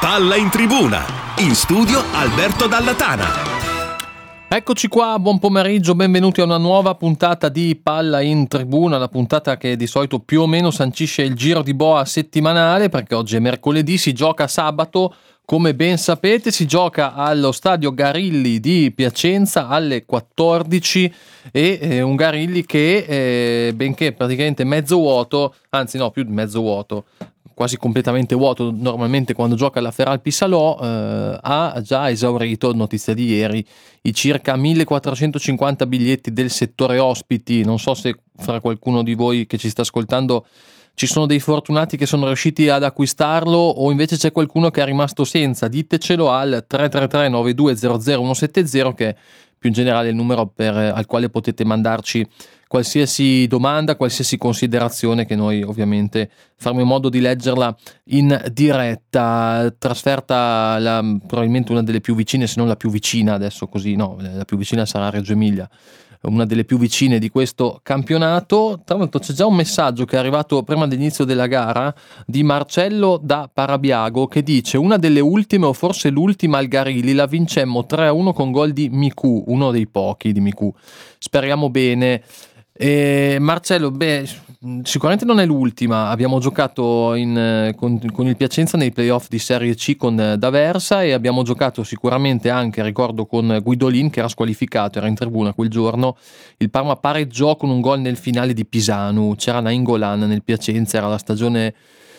Palla in tribuna, in studio Alberto Dallatana. Eccoci qua, buon pomeriggio, benvenuti a una nuova puntata di Palla in Tribuna, la puntata che di solito più o meno sancisce il giro di boa settimanale, perché oggi è mercoledì, si gioca sabato, come ben sapete, si gioca allo stadio Garilli di Piacenza alle 14 e un Garilli che, benché praticamente mezzo vuoto, anzi no, più di mezzo vuoto, quasi completamente vuoto normalmente quando gioca la Feralpi Salò, ha già esaurito, notizia di ieri, i circa 1450 biglietti del settore ospiti. Non so se fra qualcuno di voi che ci sta ascoltando ci sono dei fortunati che sono riusciti ad acquistarlo o invece c'è qualcuno che è rimasto senza. Ditecelo al 333 9200 170, che è più in generale il numero al quale potete mandarci qualsiasi domanda, qualsiasi considerazione, che noi ovviamente faremo in modo di leggerla in diretta. Trasferta probabilmente una delle più vicine, se non la più vicina adesso, così no, la più vicina sarà Reggio Emilia, una delle più vicine di questo campionato. Tra l'altro c'è già un messaggio che è arrivato prima dell'inizio della gara di Marcello da Parabiago che dice: una delle ultime o forse l'ultima al Garilli la vincemmo 3-1 con gol di Miku, uno dei pochi di Miku, speriamo bene. Marcello, sicuramente non è l'ultima. Abbiamo giocato con il Piacenza nei playoff di Serie C con D'Aversa e abbiamo giocato sicuramente anche, ricordo, con Guidolin che era squalificato, era in tribuna quel giorno. Il Parma pareggiò con un gol nel finale di Pisanu, c'era Nainggolan nel Piacenza, era la stagione,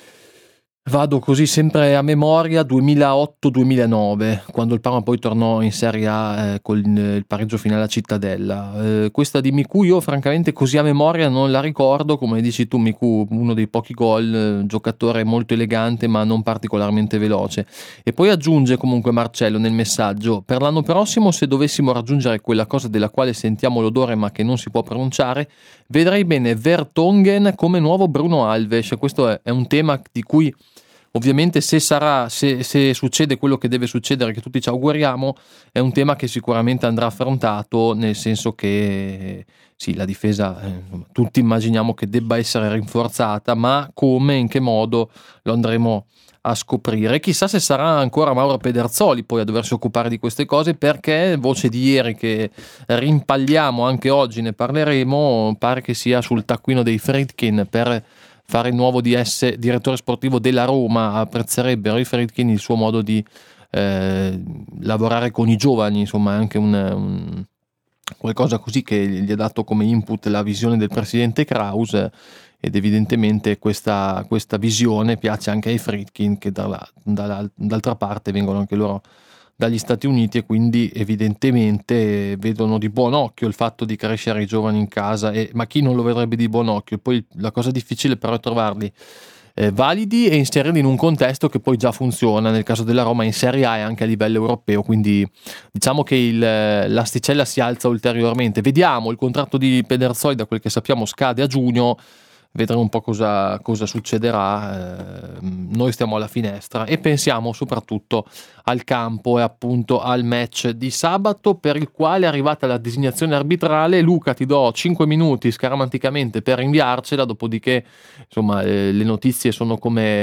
vado così sempre a memoria, 2008-2009, quando il Parma poi tornò in Serie A con il pareggio finale a Cittadella. Questa di Miku io francamente così a memoria non la ricordo. Come dici tu, Miku, uno dei pochi gol, giocatore molto elegante ma non particolarmente veloce. E poi aggiunge comunque Marcello nel messaggio: per l'anno prossimo, se dovessimo raggiungere quella cosa della quale sentiamo l'odore ma che non si può pronunciare, vedrei bene Vertonghen come nuovo Bruno Alves. Questo è un tema di cui ovviamente se succede quello che deve succedere, che tutti ci auguriamo, è un tema che sicuramente andrà affrontato, nel senso che sì, la difesa tutti immaginiamo che debba essere rinforzata, ma come, in che modo, lo andremo a scoprire. Chissà se sarà ancora Mauro Pederzoli poi a doversi occupare di queste cose, perché voce di ieri che rimpagliamo anche oggi, ne parleremo, pare che sia sul taccuino dei Friedkin per fare il nuovo direttore sportivo della Roma. Apprezzerebbero i Friedkin il suo modo di lavorare con i giovani, insomma, anche un qualcosa così che gli ha dato come input la visione del presidente Kraus, ed evidentemente questa visione piace anche ai Friedkin, che d'altra parte vengono anche loro dagli Stati Uniti e quindi evidentemente vedono di buon occhio il fatto di crescere i giovani in casa, ma chi non lo vedrebbe di buon occhio? Poi la cosa difficile però è trovarli validi e inserirli in un contesto che poi già funziona, nel caso della Roma in Serie A e anche a livello europeo, quindi diciamo che l'asticella si alza ulteriormente. Vediamo, il contratto di Pederzoli, da quel che sappiamo, scade a giugno. Vedremo un po' cosa succederà. Noi stiamo alla finestra e pensiamo soprattutto al campo e appunto al match di sabato, per il quale è arrivata la designazione arbitrale. Luca, ti do 5 minuti scaramanticamente per inviarcela, dopodiché insomma le notizie sono come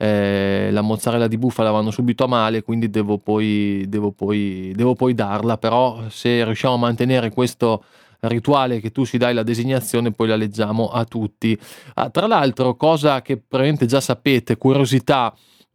la mozzarella di bufala, vanno subito a male, quindi devo poi darla. Però se riusciamo a mantenere questo rituale che tu ci dai la designazione, poi la leggiamo a tutti. Tra l'altro, cosa che probabilmente già sapete, curiosità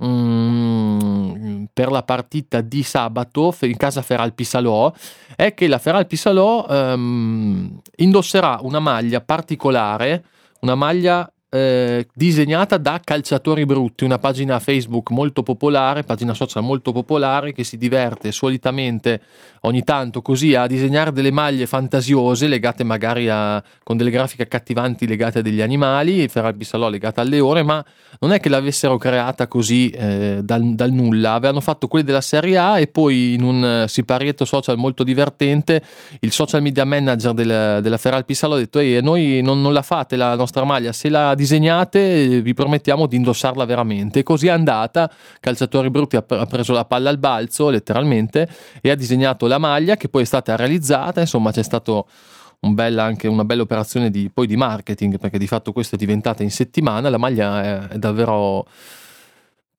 per la partita di sabato in casa Feralpi Salò, è che la Feralpi Salò indosserà una maglia particolare, una maglia disegnata da Calciatori Brutti, una pagina Facebook molto popolare, pagina social molto popolare, che si diverte solitamente ogni tanto così a disegnare delle maglie fantasiose legate magari con delle grafiche accattivanti legate a degli animali. Feralpi Salò legata al leone, ma non è che l'avessero creata così dal nulla. Avevano fatto quelli della Serie A e poi in un siparietto social molto divertente il social media manager della Feralpi Salò ha detto: noi non la fate la nostra maglia, se la disegnate vi promettiamo di indossarla veramente. E così è andata. Calciatori Brutti ha preso la palla al balzo letteralmente e ha disegnato la maglia, che poi è stata realizzata. Insomma, c'è stato anche una bella operazione di marketing, perché di fatto questa è diventata in settimana. La maglia è davvero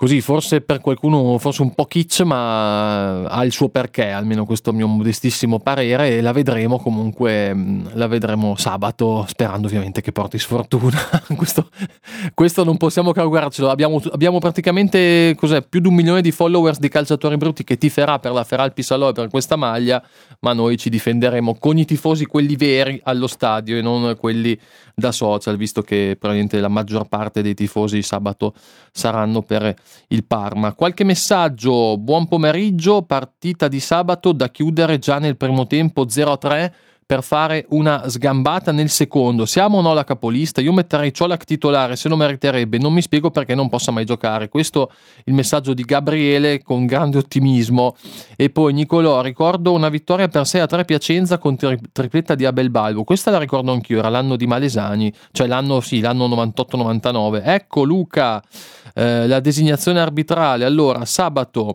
così, forse per qualcuno forse un po' kitsch, ma ha il suo perché, almeno questo mio modestissimo parere, e la vedremo comunque, la vedremo sabato, sperando ovviamente che porti sfortuna. questo non possiamo che augurarcelo. Abbiamo praticamente più di 1 milione di followers di calciatori brutti che tiferà per la Feralpi Salò e per questa maglia, ma noi ci difenderemo con i tifosi, quelli veri allo stadio e non quelli da social, visto che probabilmente la maggior parte dei tifosi sabato saranno per il Parma. Qualche messaggio: buon pomeriggio, partita di sabato da chiudere già nel primo tempo 0-3 per fare una sgambata nel secondo. Siamo o no la capolista? Io metterei Ciolac titolare, se lo meriterebbe, non mi spiego perché non possa mai giocare. Questo il messaggio di Gabriele con grande ottimismo. E poi Nicolò: ricordo una vittoria per 6-3 Piacenza con tripletta di Abel Balbo, questa la ricordo anch'io, era l'anno di Malesani, cioè l'anno 98-99. Ecco Luca, la designazione arbitrale. Allora sabato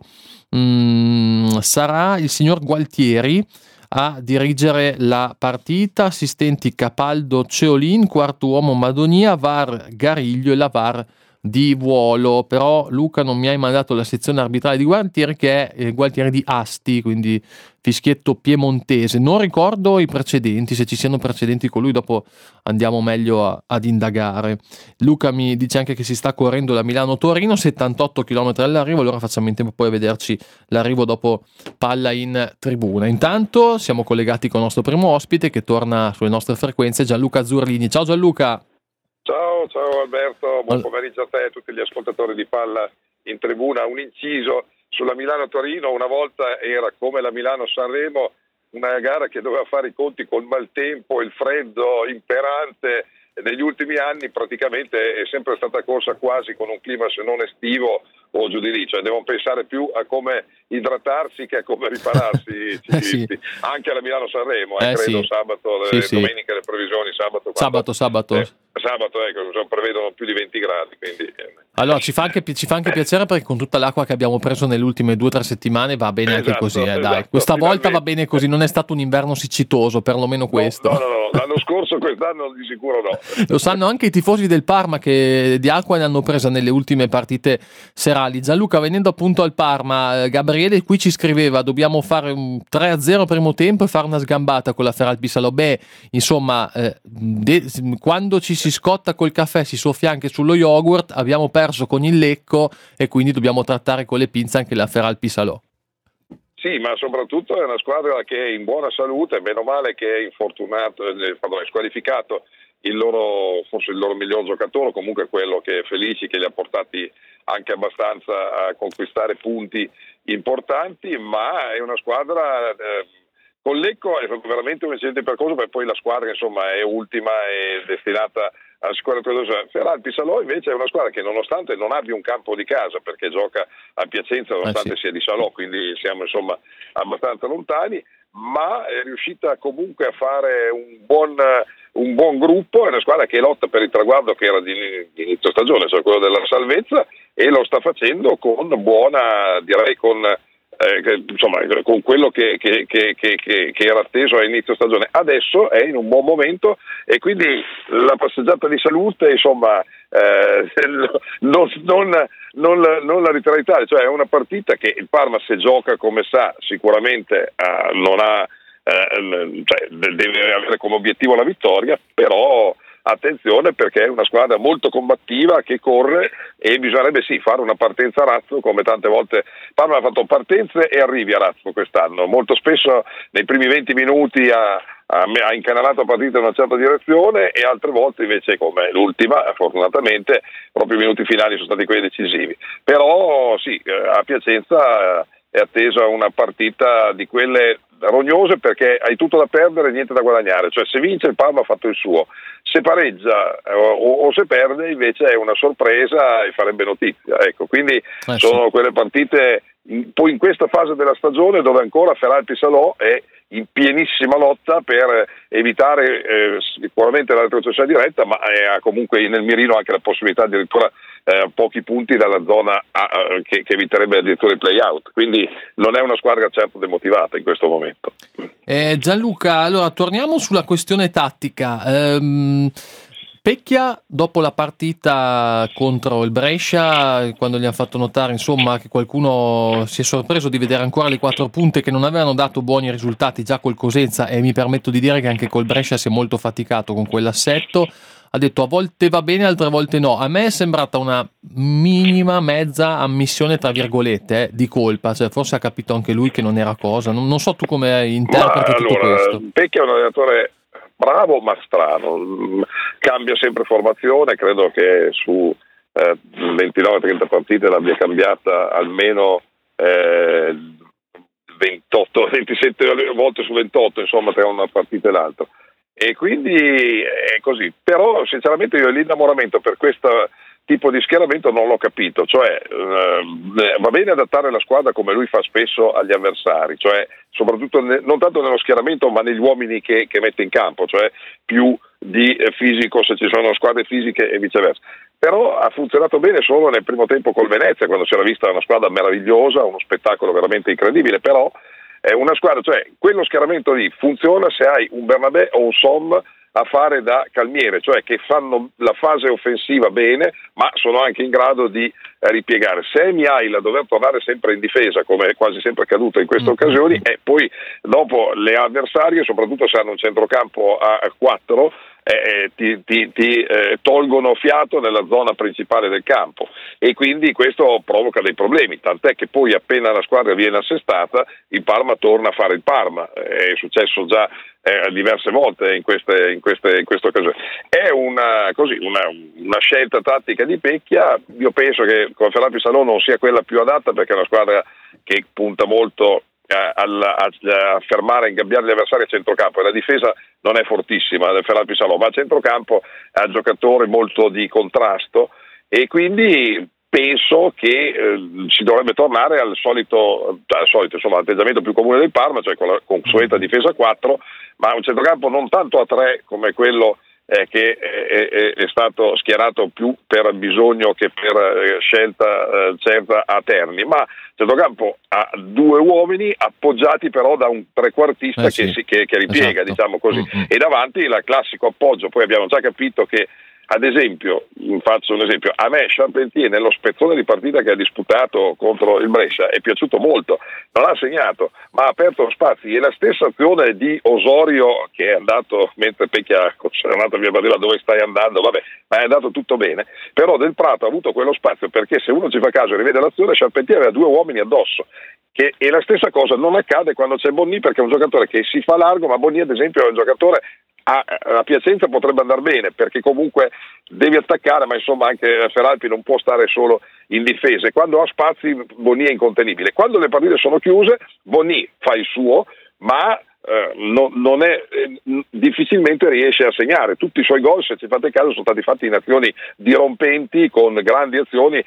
sarà il signor Gualtieri a dirigere la partita, assistenti Capaldo, Ceolin, quarto uomo Madonia, VAR Gariglio e la VAR di Vuolo. Però Luca non mi hai mandato la sezione arbitrale di Gualtieri, che è Gualtieri di Asti, quindi fischietto piemontese. Non ricordo i precedenti, se ci siano precedenti con lui, dopo andiamo meglio ad indagare. Luca mi dice anche che si sta correndo la Milano-Torino, 78 km all'arrivo, allora facciamo in tempo poi a vederci l'arrivo dopo palla in tribuna. Intanto siamo collegati con il nostro primo ospite che torna sulle nostre frequenze, Gianluca Zurlini. Ciao Gianluca. Ciao Alberto, buon pomeriggio a te e a tutti gli ascoltatori di Palla in Tribuna. Un inciso sulla Milano-Torino: una volta era come la Milano-Sanremo, una gara che doveva fare i conti col maltempo, il freddo imperante. Negli ultimi anni praticamente è sempre stata corsa quasi con un clima se non estivo o giù di lì, cioè devono pensare più a come idratarsi che a come ripararsi. Sì. Anche alla Milano-Sanremo, credo sì. Sabato, domenica le previsioni sabato prevedono più di 20 gradi, quindi allora ci fa anche piacere, perché con tutta l'acqua che abbiamo preso nelle ultime 2 o 3 settimane va bene anche così, dai. Questa volta va bene così, non è stato un inverno siccitoso, perlomeno questo. No, l'anno scorso, quest'anno di sicuro no. Lo sanno anche i tifosi del Parma, che di acqua ne hanno presa nelle ultime partite serali. Gianluca, venendo appunto al Parma, Gabriele qui ci scriveva: dobbiamo fare un 3-0 primo tempo e fare una sgambata con la Feralpi Salò. Insomma, quando ci si scotta col caffè si soffia anche sullo yogurt. Abbiamo perso con il Lecco e quindi dobbiamo trattare con le pinze anche la Feralpi Salò. Sì, ma soprattutto è una squadra che è in buona salute, meno male che è squalificato forse il loro miglior giocatore, comunque quello che è Felici, che li ha portati anche abbastanza a conquistare punti importanti, ma è una squadra con Lecco è veramente un eccellente percorso, perché poi la squadra insomma è ultima e destinata a sicurare Feralpi Salò invece è una squadra che, nonostante non abbia un campo di casa, perché gioca a Piacenza nonostante sia di Salò, quindi siamo insomma abbastanza lontani, ma è riuscita comunque a fare un buon gruppo. È una squadra che lotta per il traguardo che era di inizio stagione, cioè quello della salvezza, e lo sta facendo con buona, direi con quello che era atteso a inizio stagione. Adesso è in un buon momento e quindi la passeggiata di salute insomma non la ritrae Italia, cioè è una partita che il Parma, se gioca come sa, sicuramente non ha deve avere come obiettivo la vittoria, però attenzione, perché è una squadra molto combattiva che corre e bisognerebbe fare una partenza a razzo, come tante volte Parma ha fatto partenze e arrivi a razzo quest'anno. Molto spesso nei primi 20 minuti ha incanalato la partita in una certa direzione e altre volte invece, come l'ultima, fortunatamente proprio i minuti finali sono stati quelli decisivi. Però a Piacenza è attesa una partita di quelle rognose, perché hai tutto da perdere e niente da guadagnare, cioè se vince il Parma ha fatto il suo, se pareggia o se perde invece è una sorpresa e farebbe notizia, ecco. Quindi sono quelle partite poi in questa fase della stagione dove ancora Feralpi Salò è in pienissima lotta per evitare sicuramente la retrocessione diretta, ma ha comunque nel mirino anche la possibilità addirittura pochi punti dalla zona che eviterebbe addirittura il play out, quindi non è una squadra certo demotivata in questo momento. Gianluca, allora torniamo sulla questione tattica. Pecchia, dopo la partita contro il Brescia, quando gli hanno fatto notare insomma che qualcuno si è sorpreso di vedere ancora le 4 punte che non avevano dato buoni risultati già col Cosenza, e mi permetto di dire che anche col Brescia si è molto faticato con quell'assetto, ha detto a volte va bene, altre volte no. A me è sembrata una minima, mezza ammissione tra virgolette di colpa, cioè forse ha capito anche lui che non era cosa, non so tu come interpreti tutto questo. Pecchia è un allenatore bravo ma strano, cambia sempre formazione, credo che su 29-30 partite l'abbia cambiata almeno 27 volte su 28, insomma, tra una partita e l'altra, e quindi è così. Però sinceramente io l'innamoramento per questo tipo di schieramento non l'ho capito, cioè va bene adattare la squadra come lui fa spesso agli avversari, cioè soprattutto non tanto nello schieramento ma negli uomini che mette in campo, cioè più di fisico se ci sono squadre fisiche e viceversa. Però ha funzionato bene solo nel primo tempo col Venezia, quando si era vista una squadra meravigliosa, uno spettacolo veramente incredibile, però è una squadra, cioè quello schieramento lì funziona se hai un Bernabé o un Som a fare da calmiere, cioè che fanno la fase offensiva bene ma sono anche in grado di ripiegare. Se è Mihail a dover tornare sempre in difesa, come è quasi sempre accaduto in queste occasioni, e poi dopo le avversarie, soprattutto se hanno un centrocampo a 4, ti tolgono fiato nella zona principale del campo, e quindi questo provoca dei problemi, tant'è che poi appena la squadra viene assestata il Parma torna a fare il Parma. È successo già diverse volte in queste occasioni. È una scelta tattica di Pecchia. Io penso che con Ferrari Salò non sia quella più adatta, perché è una squadra che punta molto a fermare, a ingabbiare gli avversari a centrocampo, e la difesa non è fortissima del Ferrari Salò, ma a centrocampo ha giocatori molto di contrasto, e quindi penso che si dovrebbe tornare al solito insomma, atteggiamento più comune del Parma, cioè con la consueta difesa a 4, ma un centrocampo non tanto a 3 come quello che è stato schierato più per bisogno che per scelta certa a Terni, ma centrocampo a 2 uomini appoggiati però da un trequartista che ripiega, esatto, diciamo così, e davanti il classico appoggio. Poi abbiamo già capito che, ad esempio, faccio un esempio, a me Charpentier nello spezzone di partita che ha disputato contro il Brescia è piaciuto molto, non ha segnato ma ha aperto spazi, e la stessa azione di Osorio, che è andato mentre Pecchia è andato via Badella, dove stai andando, vabbè, ma è andato tutto bene, però Del Prato ha avuto quello spazio, perché se uno ci fa caso e rivede l'azione, Charpentier aveva 2 uomini addosso, e la stessa cosa non accade quando c'è Bonny, perché è un giocatore che si fa largo, ma Bonny ad esempio è un giocatore a Piacenza potrebbe andare bene, perché comunque devi attaccare, ma insomma anche Feralpi non può stare solo in difesa, e quando ha spazi Bonny è incontenibile. Quando le partite sono chiuse Bonny fa il suo, ma non è difficilmente riesce a segnare. Tutti i suoi gol, se ci fate caso, sono stati fatti in azioni dirompenti, con grandi azioni,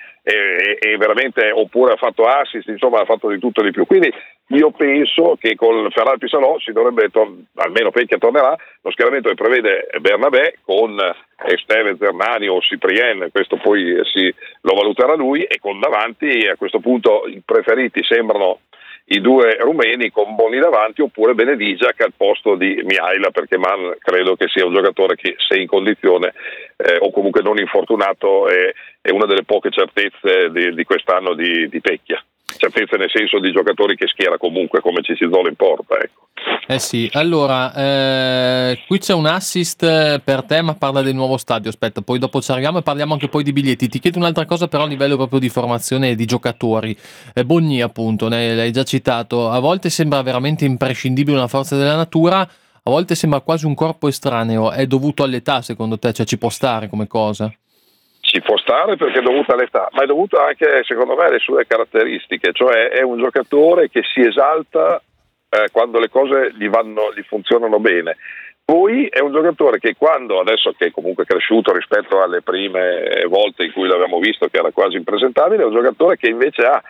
e veramente, oppure ha fatto assist, insomma ha fatto di tutto e di più. Quindi io penso che con Ferrari Salò si dovrebbe, almeno Pecchia tornerà, lo schieramento che prevede Bernabé con Esteve, Zernani o Cyprien, questo poi lo valuterà lui, e con davanti a questo punto i preferiti sembrano i 2 rumeni, con Boni davanti, oppure Benedigiac al posto di Mihaila, perché Mann credo che sia un giocatore che, se in condizione o comunque non infortunato, è una delle poche certezze di quest'anno di Pecchia. Certezze nel senso di giocatori che schiera comunque, come Cicizolo in porta, ecco. Sì, allora qui c'è un assist per te, ma parla del nuovo stadio. Aspetta, poi dopo ci arriviamo e parliamo anche poi di biglietti. Ti chiedo un'altra cosa però a livello proprio di formazione di giocatori. Bonny, appunto, l'hai già citato, a volte sembra veramente imprescindibile una forza della natura, a volte sembra quasi un corpo estraneo. È dovuto all'età, secondo te? Cioè, ci può stare come cosa? Ci può stare perché è dovuta all'età, ma è dovuta anche, secondo me, alle sue caratteristiche, cioè è un giocatore che si esalta quando le cose gli funzionano bene. Poi è un giocatore che, quando, adesso che è comunque cresciuto rispetto alle prime volte in cui l'abbiamo visto, che era quasi impresentabile, è un giocatore che invece ha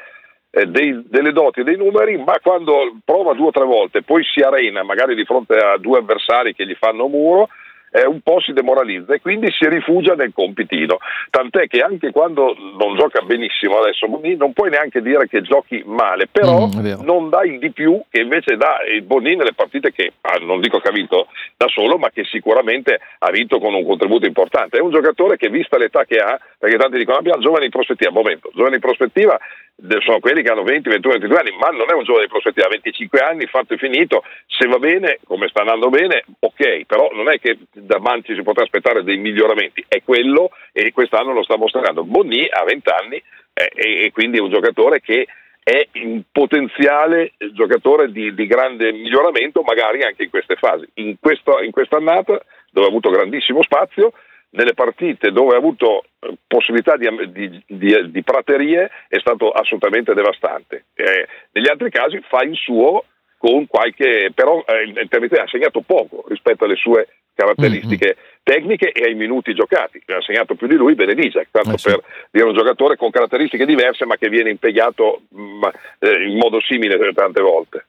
delle doti e dei numeri, ma quando prova 2 o 3 volte, poi si arena magari di fronte a 2 avversari che gli fanno muro, un po' si demoralizza e quindi si rifugia nel compitino, tant'è che anche quando non gioca benissimo adesso Bonnin non puoi neanche dire che giochi male, però non dà il di più che invece dà il Bonnin nelle partite che non dico che ha vinto da solo, ma che sicuramente ha vinto con un contributo importante. È un giocatore che, vista l'età che ha, perché tanti dicono abbiamo giovani in prospettiva, giovani in prospettiva sono quelli che hanno 20, 21, 22 anni, ma non è un giovane di prospettiva, 25 anni, fatto e finito, se va bene, come sta andando bene, ok, però non è che davanti si potrà aspettare dei miglioramenti, è quello e quest'anno lo sta mostrando. Bonny ha 20 anni e quindi è un giocatore che è un potenziale giocatore di grande miglioramento, magari anche in queste fasi. In questa annata, dove ha avuto grandissimo spazio, nelle partite dove ha avuto possibilità di praterie è stato assolutamente devastante. Negli altri casi fa il suo con qualche, però in termini ha segnato poco rispetto alle sue caratteristiche tecniche e ai minuti giocati. Ha segnato più di lui Benedicek, tanto per dire un giocatore con caratteristiche diverse ma che viene impiegato in modo simile tante volte.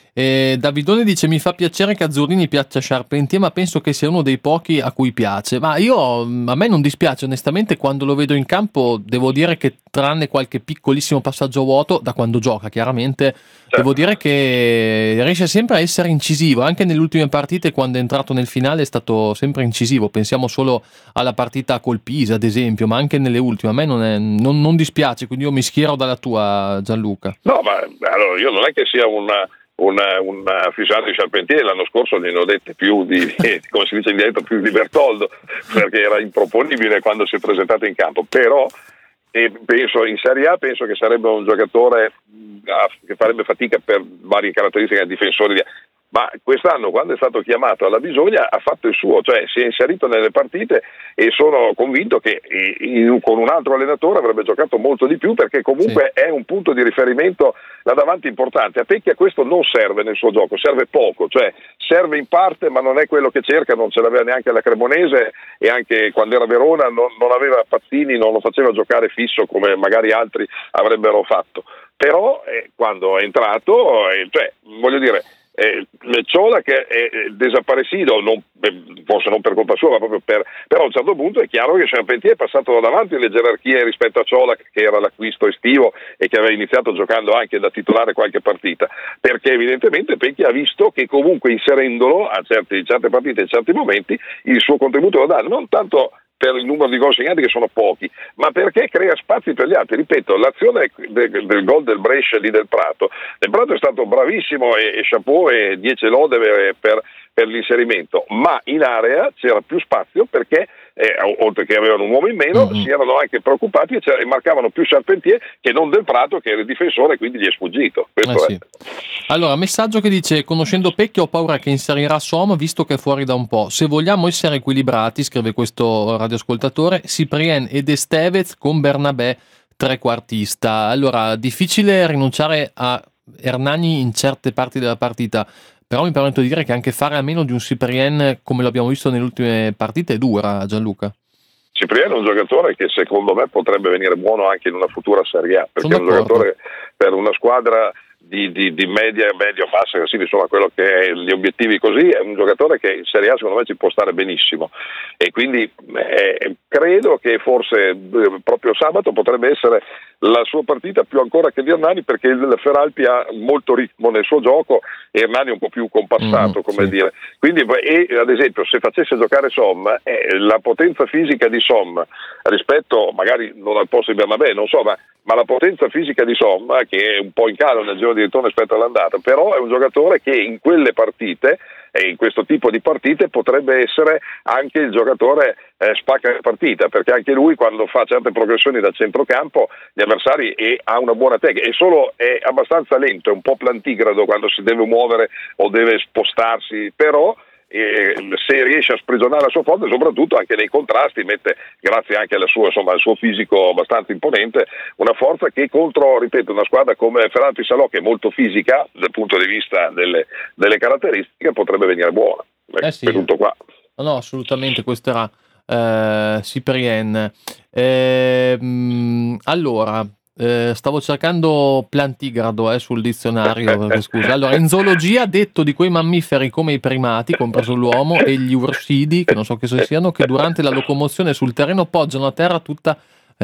Davidone dice: mi fa piacere che Azzurrini piaccia Charpentier, ma penso che sia uno dei pochi a cui piace. Ma a me non dispiace onestamente quando lo vedo in campo. Devo dire che tranne qualche piccolissimo passaggio vuoto, da quando gioca chiaramente, devo dire che riesce sempre a essere incisivo. Anche nelle ultime partite, quando è entrato nel finale, è stato sempre incisivo. Pensiamo solo alla partita col Pisa ad esempio, ma anche nelle ultime a me non dispiace, quindi io mi schiero dalla tua, Gianluca. No, ma allora io non è che sia un affisciato di Charpentier. L'anno scorso ne ho dette più come si dice in dialetto, più di Bertoldo, perché era improponibile quando si è presentato in campo, però penso in Serie A che sarebbe un giocatore che farebbe fatica per varie caratteristiche ai difensori, ma quest'anno quando è stato chiamato alla bisogna ha fatto il suo, cioè si è inserito nelle partite e sono convinto che con un altro allenatore avrebbe giocato molto di più, perché comunque è un punto di riferimento là davanti importante. A Pecchia questo non serve nel suo gioco, serve poco, cioè serve in parte ma non è quello che cerca, non ce l'aveva neanche alla Cremonese e anche quando era a Verona non aveva Pazzini, non lo faceva giocare fisso come magari altri avrebbero fatto, però quando è entrato, voglio dire, Ciola che è desaparecido, forse non per colpa sua, ma proprio però a un certo punto è chiaro che Charpentier è passato davanti alle gerarchie rispetto a Ciola, che era l'acquisto estivo e che aveva iniziato giocando anche da titolare qualche partita, perché evidentemente Pecchia ha visto che comunque inserendolo a certe partite, in certi momenti, il suo contributo lo dà, non tanto per il numero di gol segnati che sono pochi, ma perché crea spazi per gli altri. Ripeto, l'azione del gol del Brescia lì del Prato è stato bravissimo e chapeau e 10 lode per l'inserimento, ma in area c'era più spazio perché oltre che avevano un uomo in meno si erano anche preoccupati e marcavano più Charpentier che non del Prato, che era il difensore, quindi gli è sfuggito. Sì. Allora, messaggio che dice: conoscendo Pecchia ho paura che inserirà Som visto che è fuori da un po'. Se vogliamo essere equilibrati, scrive questo radioascoltatore, Cyprien ed Estevez con Bernabé trequartista. Allora, difficile rinunciare a Hernani in certe parti della partita, però mi permetto di dire che anche fare a meno di un Cyprien, come l'abbiamo visto nelle ultime partite, è dura, Gianluca. Cyprien è un giocatore che secondo me potrebbe venire buono anche in una futura Serie A, perché è un giocatore per una squadra di media bassa, sì, insomma quello che è gli obiettivi, così è un giocatore che in Serie A secondo me ci può stare benissimo e quindi credo che forse proprio sabato potrebbe essere la sua partita più ancora che di Hernani, perché il Feralpi ha molto ritmo nel suo gioco e Hernani è un po' più compassato, dire. Quindi ad esempio se facesse giocare Som, la potenza fisica di Som rispetto magari non al posto di Bernabé, non so, ma la potenza fisica di Som, che è un po' in calo nel giro di ritorno rispetto all'andata, però è un giocatore che in quelle partite e in questo tipo di partite potrebbe essere anche il giocatore spacca la partita, perché anche lui quando fa certe progressioni da centrocampo gli avversari ha una buona tecnica, e solo è abbastanza lento, è un po' plantigrado quando si deve muovere o deve spostarsi, però se riesce a sprigionare la sua forza, soprattutto anche nei contrasti mette, grazie anche al suo fisico abbastanza imponente, una forza che contro, ripeto, una squadra come Ferrari Salò, che è molto fisica dal punto di vista delle caratteristiche, potrebbe venire buona. È tutto qua. No, assolutamente, questo era Cyprien. Allora, Stavo cercando plantigrado sul dizionario, scusa. Allora, in zoologia detto di quei mammiferi come i primati, compreso l'uomo, e gli ursidi, che non so che siano, che durante la locomozione sul terreno poggiano a terra tutta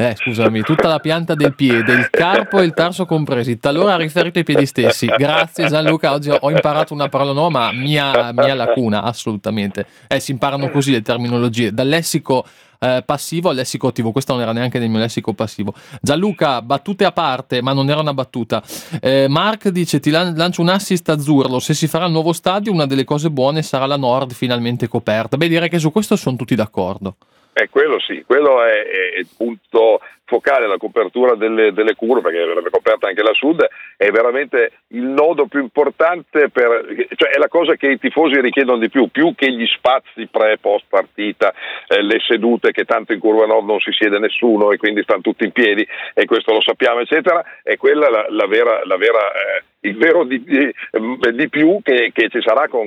la pianta del piede, il carpo e il tarso compresi, talora riferito ai piedi stessi. Grazie Gianluca, oggi ho imparato una parola nuova, ma mia lacuna, assolutamente. Si imparano così le terminologie, dal lessico passivo al lessico attivo. Questa non era neanche nel mio lessico passivo. Gianluca, battute a parte, ma non era una battuta. Mark dice: ti lancio un assist a Zurlo, se si farà il nuovo stadio una delle cose buone sarà la Nord finalmente coperta. Beh, direi che su questo sono tutti d'accordo. Quello sì, quello è il punto focale, la copertura delle curve, perché verrebbe coperta anche la Sud, è veramente il nodo più importante, cioè è la cosa che i tifosi richiedono di più che gli spazi pre-post partita, le sedute che tanto in curva Nord non si siede nessuno e quindi stanno tutti in piedi, e questo lo sappiamo eccetera, è quella la vera il vero di più che ci sarà con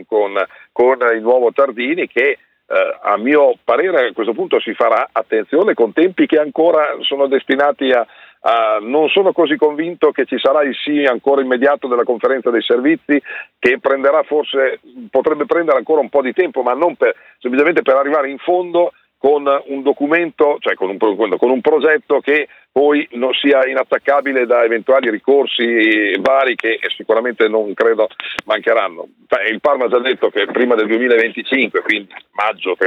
il nuovo Tardini, che a mio parere a questo punto si farà, attenzione, con tempi che ancora sono destinati non sono così convinto che ci sarà il sì ancora immediato della conferenza dei servizi, che potrebbe prendere ancora un po' di tempo, ma non semplicemente per arrivare in fondo con un documento, cioè con un progetto che poi non sia inattaccabile da eventuali ricorsi vari che sicuramente non credo mancheranno. Il Parma ha già detto che prima del 2025, quindi maggio,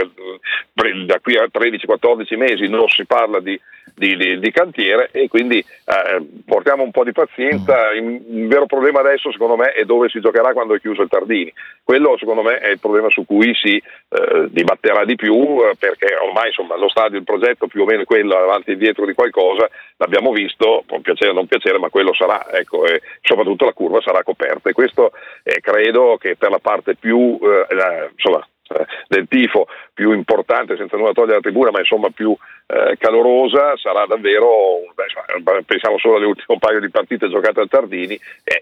da qui a 13-14 mesi non si parla di cantiere, e quindi portiamo un po' di pazienza. Il vero problema adesso secondo me è dove si giocherà quando è chiuso il Tardini. Quello secondo me è il problema su cui si dibatterà di più, perché ormai insomma lo stadio, il progetto più o meno è quello, avanti e dietro di qualcosa, l'abbiamo visto, può piacere o non piacere, ma quello sarà, ecco, e soprattutto la curva sarà coperta, e questo credo che per la parte più del tifo più importante, senza nulla togliere la tribuna, ma insomma più calorosa, sarà davvero, pensiamo solo all'ultimo paio di partite giocate al Tardini,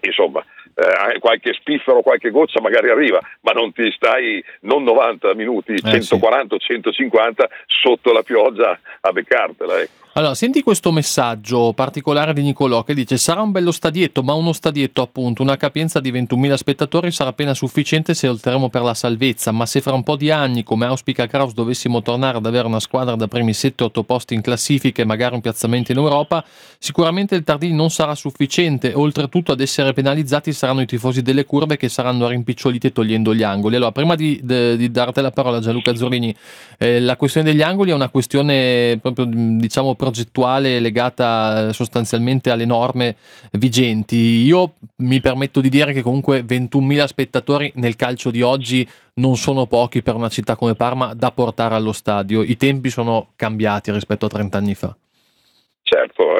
qualche spiffero, qualche goccia magari arriva, ma non ti stai non 90 minuti, 140 o 150 sotto la pioggia a beccartela, ecco. Allora, senti questo messaggio particolare di Nicolò che dice: sarà un bello stadietto, ma uno stadietto appunto, una capienza di 21.000 spettatori sarà appena sufficiente se oltremo per la salvezza, ma se fra un po' di anni, come auspica Kraus, dovessimo tornare ad avere una squadra da primi 7-8 posti in classifica e magari un piazzamento in Europa, sicuramente il Tardini non sarà sufficiente, oltretutto ad essere penalizzati saranno i tifosi delle curve, che saranno rimpiccioliti togliendo gli angoli. Allora, prima di darti la parola, Gianluca Zurlini, la questione degli angoli è una questione proprio, diciamo, progettuale, legata sostanzialmente alle norme vigenti. Io mi permetto di dire che comunque 21.000 spettatori nel calcio di oggi non sono pochi per una città come Parma da portare allo stadio. I tempi sono cambiati rispetto a 30 anni fa. Certo,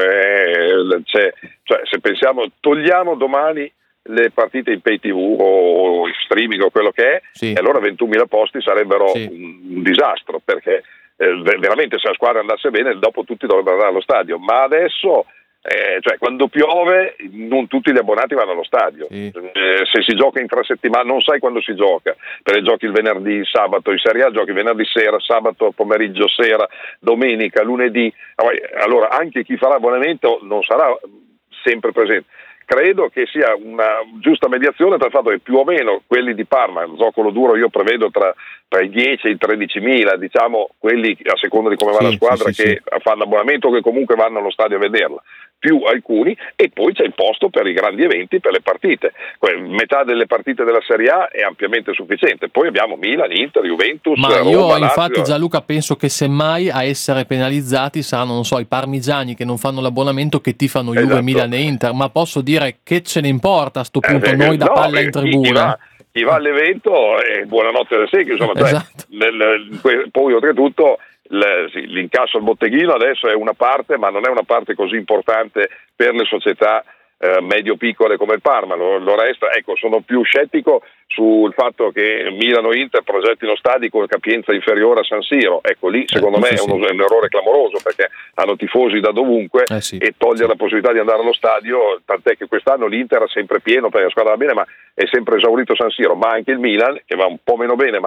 se pensiamo, togliamo domani le partite in pay TV o in streaming o quello che è, sì, e allora 21.000 posti sarebbero un disastro, perché veramente se la squadra andasse bene dopo tutti dovrebbero andare allo stadio, ma adesso quando piove non tutti gli abbonati vanno allo stadio, sì. Se si gioca in 3 settimane non sai quando si gioca, perché giochi il venerdì, il sabato, in Serie A giochi venerdì sera, sabato pomeriggio, sera, domenica, lunedì, allora anche chi farà abbonamento non sarà sempre presente. Credo che sia una giusta mediazione tra il fatto che più o meno quelli di Parma, il zoccolo duro io prevedo tra i 10 e i 13.000, diciamo quelli a seconda di come va la squadra, che fanno abbonamento o che comunque vanno allo stadio a vederla, più alcuni, e poi c'è il posto per i grandi eventi, per le partite. Metà delle partite della Serie A è ampiamente sufficiente, poi abbiamo Milan, Inter, Juventus, ma Roma, io Lazio. Infatti Gianluca penso che semmai a essere penalizzati saranno, non so, i parmigiani che non fanno l'abbonamento, che tifano Juve, Milan e Inter, ma posso dire che ce ne importa a sto punto noi da palla in tribuna. Chi va all'evento buonanotte del secchio, insomma, esatto. Poi oltretutto l'incasso al botteghino adesso è una parte, ma non è una parte così importante per le società medio-piccole come il Parma, lo resta. Ecco, sono più scettico sul fatto che Milano e Inter progettino stadi con capienza inferiore a San Siro. Ecco, lì secondo me è un errore clamoroso, perché hanno tifosi da dovunque, e togliere la possibilità di andare allo stadio, tant'è che quest'anno l'Inter è sempre pieno perché la squadra va bene, ma è sempre esaurito San Siro, ma anche il Milan, che va un po' meno bene, ma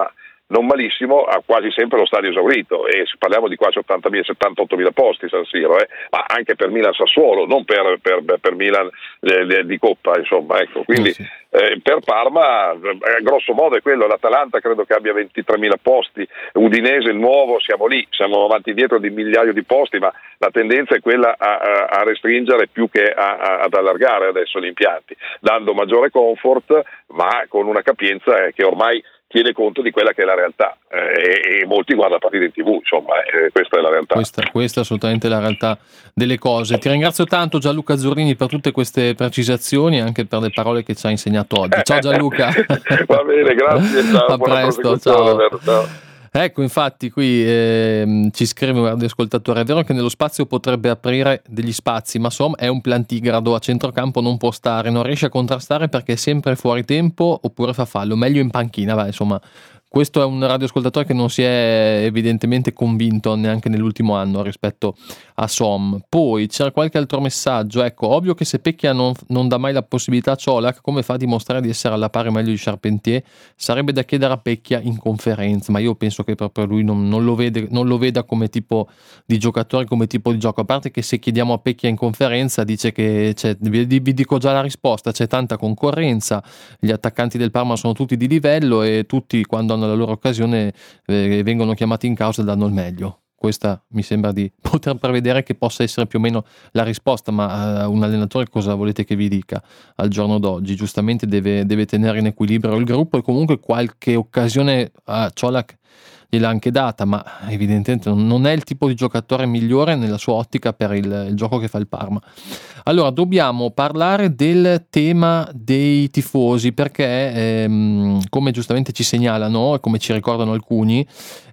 non malissimo, ha quasi sempre lo stadio esaurito, e parliamo di quasi 78.000 posti San Siro, ma anche per Milan Sassuolo, non per Milan di Coppa, insomma, ecco. Quindi per Parma grosso modo è quello. L'Atalanta credo che abbia 23.000 posti, Udinese il nuovo, siamo lì, siamo avanti e dietro di migliaio di posti, ma la tendenza è quella a restringere più che ad allargare adesso gli impianti, dando maggiore comfort, ma con una capienza che ormai tiene conto di quella che è la realtà, e molti guardano partite in TV, insomma, questa è la realtà. Questa è assolutamente la realtà delle cose. Ti ringrazio tanto Gianluca Zurlini per tutte queste precisazioni, anche per le parole che ci ha insegnato oggi. Ciao Gianluca. Va bene, grazie, ciao. A presto, ciao. Ecco, infatti qui ci scrive un radioascoltatore: è vero che nello spazio potrebbe aprire degli spazi, ma Som è un plantigrado, a centrocampo non può stare, non riesce a contrastare perché è sempre fuori tempo oppure fa fallo, meglio in panchina. Insomma, questo è un radioascoltatore che non si è evidentemente convinto neanche nell'ultimo anno rispetto a Som. Poi c'era qualche altro messaggio. Ecco, ovvio che se Pecchia non dà mai la possibilità a Colak, come fa a dimostrare di essere alla pari meglio di Charpentier? Sarebbe da chiedere a Pecchia in conferenza, ma io penso che proprio lui non lo veda come tipo di giocatore, come tipo di gioco. A parte che se chiediamo a Pecchia in conferenza dice che vi dico già la risposta, c'è tanta concorrenza, gli attaccanti del Parma sono tutti di livello e tutti quando hanno la loro occasione vengono chiamati in causa e danno il meglio. Questa mi sembra di poter prevedere che possa essere più o meno la risposta, ma un allenatore cosa volete che vi dica al giorno d'oggi? Giustamente deve tenere in equilibrio il gruppo, e comunque qualche occasione a Colak gliel'ha anche data, ma evidentemente non è il tipo di giocatore migliore nella sua ottica per il gioco che fa il Parma. Allora, dobbiamo parlare del tema dei tifosi, perché come giustamente ci segnalano e come ci ricordano alcuni,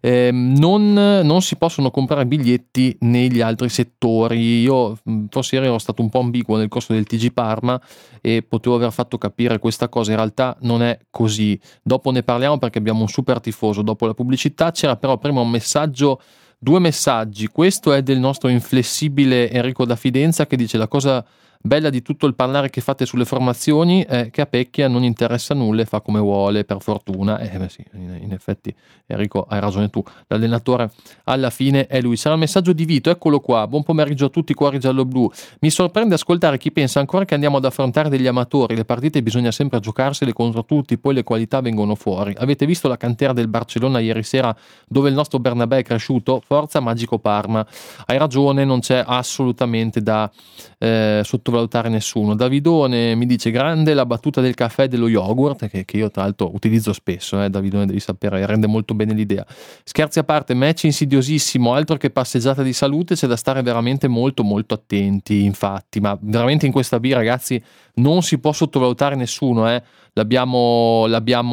non si possono comprare biglietti negli altri settori. Io forse ero stato un po' ambiguo nel corso del TG Parma e potevo aver fatto capire questa cosa. In realtà non è così, dopo ne parliamo perché abbiamo un super tifoso dopo la pubblicità. C'era però prima due messaggi. Questo è del nostro inflessibile Enrico da Fidenza, che dice: la cosa bella di tutto il parlare che fate sulle formazioni è che a Pecchia non interessa nulla e fa come vuole, per fortuna. Sì, in effetti Enrico hai ragione tu, l'allenatore alla fine è lui. Sarà il messaggio di Vito, eccolo qua: buon pomeriggio a tutti cuori giallo-blu. Mi sorprende ascoltare chi pensa ancora che andiamo ad affrontare degli amatori, le partite bisogna sempre giocarsele contro tutti, poi le qualità vengono fuori. Avete visto la cantera del Barcellona ieri sera, dove il nostro Bernabé è cresciuto? Forza Magico Parma. Hai ragione, non c'è assolutamente da sottovalutare nessuno. Davidone mi dice: grande la battuta del caffè e dello yogurt, che io tra l'altro utilizzo spesso. Davidone, devi sapere, rende molto bene l'idea. Scherzi a parte, match insidiosissimo, altro che passeggiata di salute, c'è da stare veramente molto molto attenti, infatti, ma veramente in questa B, ragazzi, non si può sottovalutare nessuno, l'abbiamo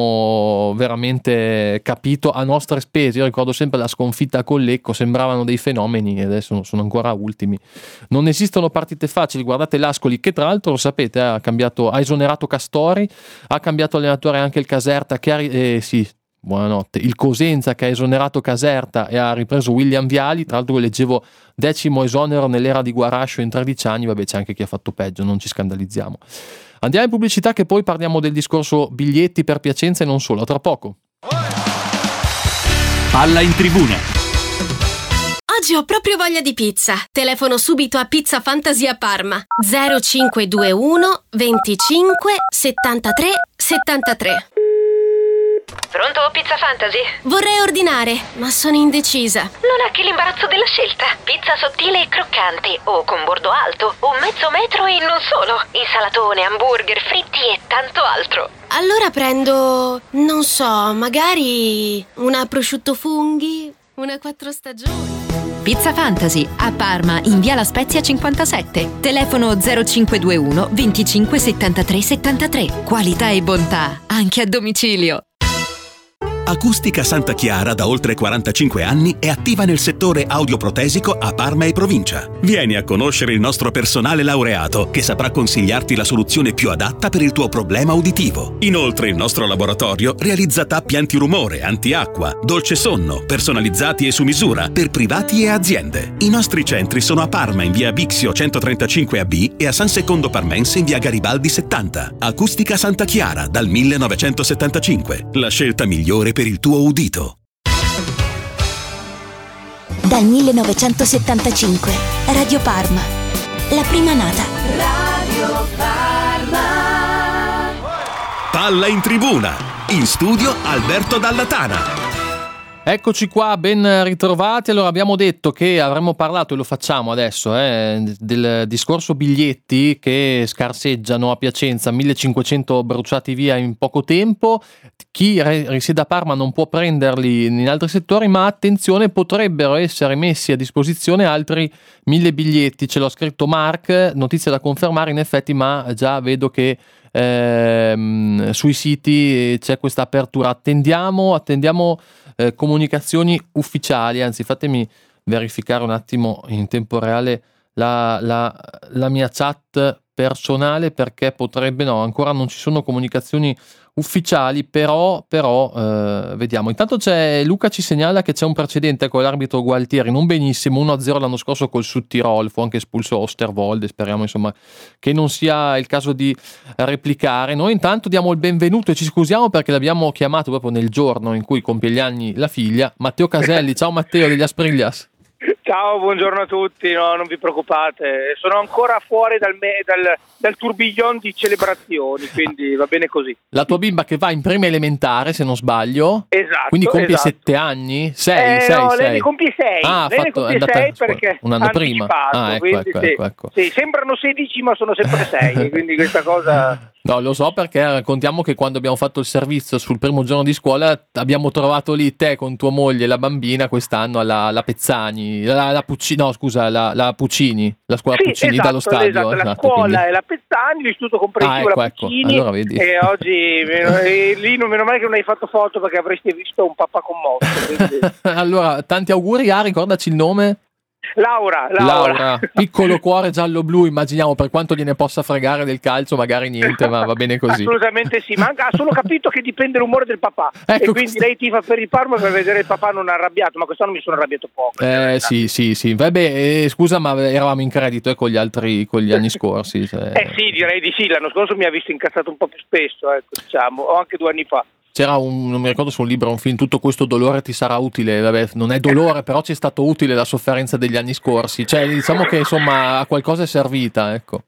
veramente capito a nostre spese. Io ricordo sempre la sconfitta con Lecco, sembravano dei fenomeni e adesso sono ancora ultimi. Non esistono partite facili. Guardate l'Ascoli, che tra l'altro lo sapete, ha esonerato Castori, ha cambiato allenatore anche il Caserta, che buonanotte, il Cosenza, che ha esonerato Caserta e ha ripreso William Viali. Tra l'altro leggevo 10° esonero nell'era di Guarascio in 13 anni. Vabbè, c'è anche chi ha fatto peggio, non ci scandalizziamo. Andiamo in pubblicità, che poi parliamo del discorso biglietti per Piacenza e non solo. A tra poco. Palla in tribuna. Oggi ho proprio voglia di pizza. Telefono subito a Pizza Fantasia Parma. 0521 25 73 73. Pronto, Pizza Fantasy? Vorrei ordinare, ma sono indecisa. Non ha che l'imbarazzo della scelta. Pizza sottile e croccante, o con bordo alto, o mezzo metro e non solo. Insalatone, hamburger, fritti e tanto altro. Allora prendo, non so, magari una prosciutto funghi, una 4 stagioni. Pizza Fantasy a Parma in via La Spezia 57. Telefono 0521 25 73 73. Qualità e bontà anche a domicilio. Acustica Santa Chiara da oltre 45 anni è attiva nel settore audioprotesico a Parma e provincia. Vieni a conoscere il nostro personale laureato che saprà consigliarti la soluzione più adatta per il tuo problema uditivo. Inoltre il nostro laboratorio realizza tappi antirumore, antiacqua, dolce sonno, personalizzati e su misura per privati e aziende. I nostri centri sono a Parma in via Bixio 135AB e a San Secondo Parmense in via Garibaldi 70. Acustica Santa Chiara dal 1975. La scelta migliore per il tuo udito. Dal 1975, Radio Parma, la prima nata. Radio Parma. Palla in tribuna, in studio Alberto Dallatana. Eccoci qua, ben ritrovati. Allora, abbiamo detto che avremmo parlato, e lo facciamo adesso, del discorso biglietti che scarseggiano a Piacenza, 1500 bruciati via in poco tempo. Chi risiede a Parma non può prenderli in altri settori, ma attenzione, potrebbero essere messi a disposizione altri 1000 biglietti. Ce l'ho scritto Mark, notizia da confermare in effetti, ma già vedo che sui siti c'è questa apertura. Attendiamo comunicazioni ufficiali, anzi fatemi verificare un attimo in tempo reale la mia chat personale, perché potrebbe, no, ancora non ci sono comunicazioni ufficiali, però vediamo. Intanto Luca ci segnala che c'è un precedente con l'arbitro Gualtieri, non benissimo, 1-0 l'anno scorso col Südtirol, fu anche espulso Osterwolde, speriamo insomma che non sia il caso di replicare. Noi intanto diamo il benvenuto e ci scusiamo perché l'abbiamo chiamato proprio nel giorno in cui compie gli anni la figlia, Matteo Caselli. Ciao Matteo degli Aspriglias. Ciao, buongiorno a tutti, no, non vi preoccupate, sono ancora fuori dal tourbillon di celebrazioni, quindi va bene così. La tua bimba che va in prima elementare, se non sbaglio, esatto, quindi compie 7 anni? 6? No, lei ne compie 6, lei ne compie 6 perché un anno prima. Ecco. Sì, sembrano 16 ma sono sempre 6, quindi questa cosa... No, lo so perché raccontiamo che quando abbiamo fatto il servizio sul primo giorno di scuola abbiamo trovato lì te con tua moglie e la bambina quest'anno alla Pezzani, la Puccini, no scusa, la Puccini, la scuola Puccini, esatto, dallo stadio. La scuola quindi... è la Pezzani, l'istituto comprensivo la Puccini, allora vedi. E oggi lì meno male che non hai fatto foto perché avresti visto un papà commosso. Quindi... Allora, tanti auguri, ricordaci il nome. Laura, piccolo cuore giallo-blu, immaginiamo, per quanto gliene possa fregare del calcio, magari niente, ma va bene così. Assolutamente sì, ma ha solo capito che dipende l'umore del papà, ecco, e quindi lei tifa per il Parma per vedere il papà non arrabbiato, ma quest'anno mi sono arrabbiato poco. Sì, vabbè, scusa, ma eravamo in credito con gli anni scorsi. Sì, direi di sì, l'anno scorso mi ha visto incazzato un po' più spesso, ecco, diciamo, o anche 2 anni fa. C'era non mi ricordo se un libro o un film, tutto questo dolore ti sarà utile, vabbè, non è dolore, però ci è stato utile la sofferenza degli anni scorsi, cioè diciamo che insomma a qualcosa è servita, ecco.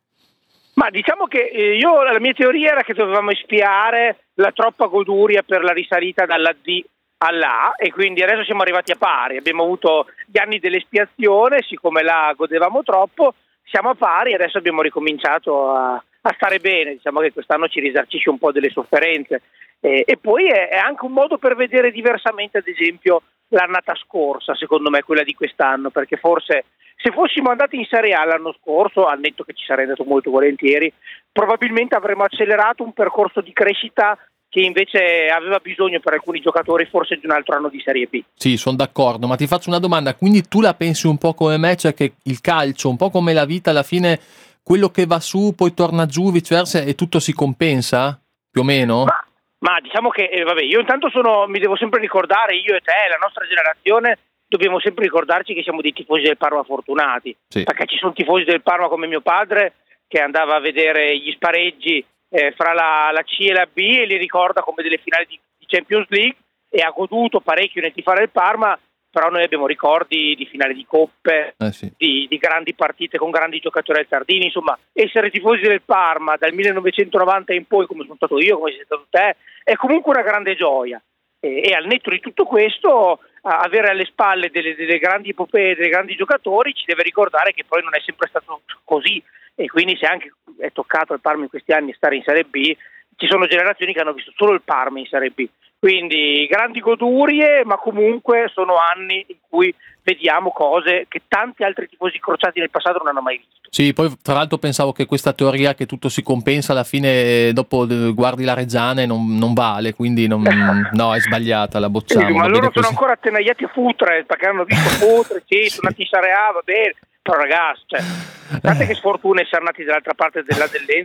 Ma diciamo che la mia teoria era che dovevamo espiare la troppa goduria per la risalita dalla D alla A, e quindi adesso siamo arrivati a pari, abbiamo avuto gli anni dell'espiazione, siccome la godevamo troppo, siamo a pari, adesso abbiamo ricominciato a stare bene, diciamo che quest'anno ci risarcisce un po' delle sofferenze. E poi è anche un modo per vedere diversamente, ad esempio, l'annata scorsa, secondo me, quella di quest'anno, perché forse se fossimo andati in Serie A l'anno scorso, al netto che ci sarei andato molto volentieri, probabilmente avremmo accelerato un percorso di crescita che invece aveva bisogno per alcuni giocatori forse di un altro anno di Serie B. Sì, sono d'accordo, ma ti faccio una domanda, quindi tu la pensi un po' come me, cioè che il calcio, un po' come la vita, alla fine quello che va su poi torna giù, viceversa, e tutto si compensa, più o meno? Ma diciamo che, io intanto mi devo sempre ricordare, io e te, la nostra generazione, dobbiamo sempre ricordarci che siamo dei tifosi del Parma fortunati, sì. Perché ci sono tifosi del Parma come mio padre che andava a vedere gli spareggi fra la C e la B e li ricorda come delle finali di Champions League, e ha goduto parecchio nel tifare del Parma, però noi abbiamo ricordi di finali di coppe, sì. di grandi partite con grandi giocatori altardini, insomma, essere tifosi del Parma dal 1990 in poi, come sono stato io, come sei stato te, è comunque una grande gioia, e al netto di tutto questo avere alle spalle delle grandi epopee, dei grandi giocatori ci deve ricordare che poi non è sempre stato così, e quindi se anche è toccato al Parma in questi anni stare in Serie B, ci sono generazioni che hanno visto solo il Parma in Serie B. Quindi grandi godurie, ma comunque sono anni in cui vediamo cose che tanti altri tifosi crociati nel passato non hanno mai visto. Sì, poi tra l'altro pensavo che questa teoria che tutto si compensa alla fine dopo guardi la Reggiana e non vale, quindi no, è sbagliata, la bocciamo. Sì, ma loro sono ancora attenaiati a Futre, perché hanno visto Futre, sì, sono andati in Serie A, va bene. Però ragazzi, guardate che sfortuna essere nati dall'altra parte della Dellenza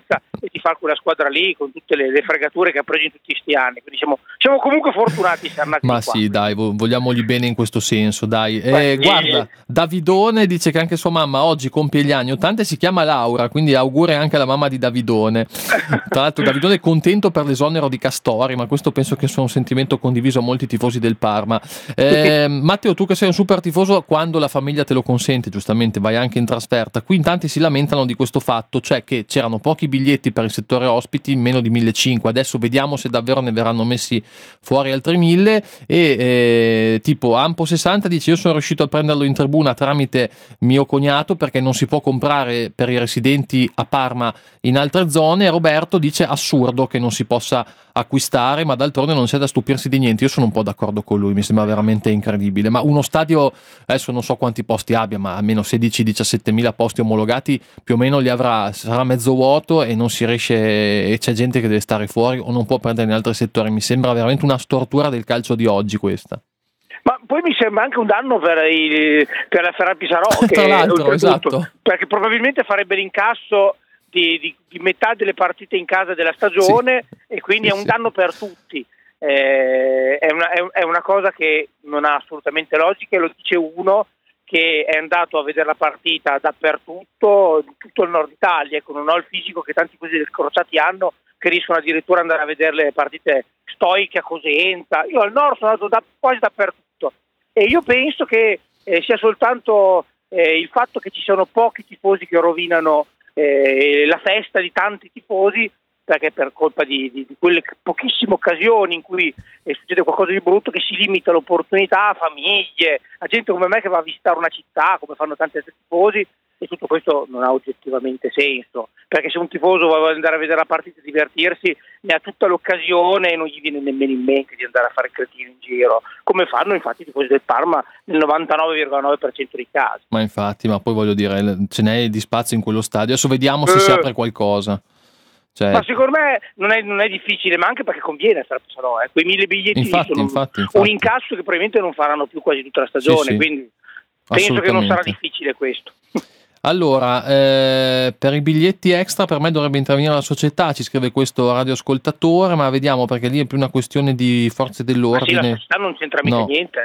e di fare quella squadra lì con tutte le fregature che ha preso in tutti questi anni. Quindi siamo comunque fortunati essere nati Ma qua. sì, dai, vogliamogli bene in questo senso, dai. Guarda, Davidone dice che anche sua mamma oggi compie gli anni 80 e si chiama Laura, quindi auguri anche alla mamma di Davidone. Tra l'altro Davidone è contento per l'esonero di Castori, ma questo penso che sia un sentimento condiviso a molti tifosi del Parma. Matteo, tu che sei un super tifoso, quando la famiglia te lo consente, giustamente vai anche in trasferta. Qui in tanti si lamentano di questo fatto, cioè che c'erano pochi biglietti per il settore ospiti, meno di 1.500. Adesso vediamo se davvero ne verranno messi fuori altri 1.000. E tipo Ampo 60 dice: io sono riuscito a prenderlo in tribuna tramite mio cognato perché non si può comprare per i residenti a Parma in altre zone. E Roberto dice: assurdo che non si possa acquistare, ma d'altronde non c'è da stupirsi di niente. Io sono un po' d'accordo con lui, mi sembra veramente incredibile. Ma uno stadio, adesso non so quanti posti abbia, ma almeno 16-17.000 posti omologati più o meno li avrà. Sarà mezzo vuoto e non si riesce, e c'è gente che deve stare fuori o non può prendere in altri settori. Mi sembra veramente una stortura del calcio di oggi questa. Ma poi mi sembra anche un danno per la Ferrari Pisarò, tra l'altro, esatto, perché probabilmente farebbe l'incasso di metà delle partite in casa della stagione, sì, e quindi è un danno per tutti. È una cosa che non ha assolutamente logica, e lo dice uno che è andato a vedere la partita dappertutto, in tutto il nord Italia, ecco, non ho il fisico che tanti così del Crociati hanno, che riescono addirittura ad andare a vedere le partite stoiche a Cosenza. Io al nord sono andato quasi dappertutto, e io penso che sia soltanto il fatto che ci siano pochi tifosi che rovinano la festa di tanti tifosi, perché per colpa di quelle pochissime occasioni in cui succede qualcosa di brutto, che si limita l'opportunità a famiglie, a gente come me che va a visitare una città, come fanno tanti altri tifosi, e tutto questo non ha oggettivamente senso, perché se un tifoso vuole andare a vedere la partita e divertirsi, ne ha tutta l'occasione e non gli viene nemmeno in mente di andare a fare cretino in giro, come fanno infatti i tifosi del Parma nel 99,9% dei casi. Ma infatti, ma poi voglio dire, ce n'è di spazio in quello stadio, adesso vediamo se si apre qualcosa. Cioè... Ma secondo me non è difficile, ma anche perché conviene a Sarpsano, quei 1.000 biglietti infatti. Un incasso che probabilmente non faranno più quasi tutta la stagione, sì, quindi penso che non sarà difficile questo. Allora, per i biglietti extra per me dovrebbe intervenire la società, ci scrive questo radioascoltatore, ma vediamo, perché lì è più una questione di forze dell'ordine. Sì, la società non c'entra mica niente,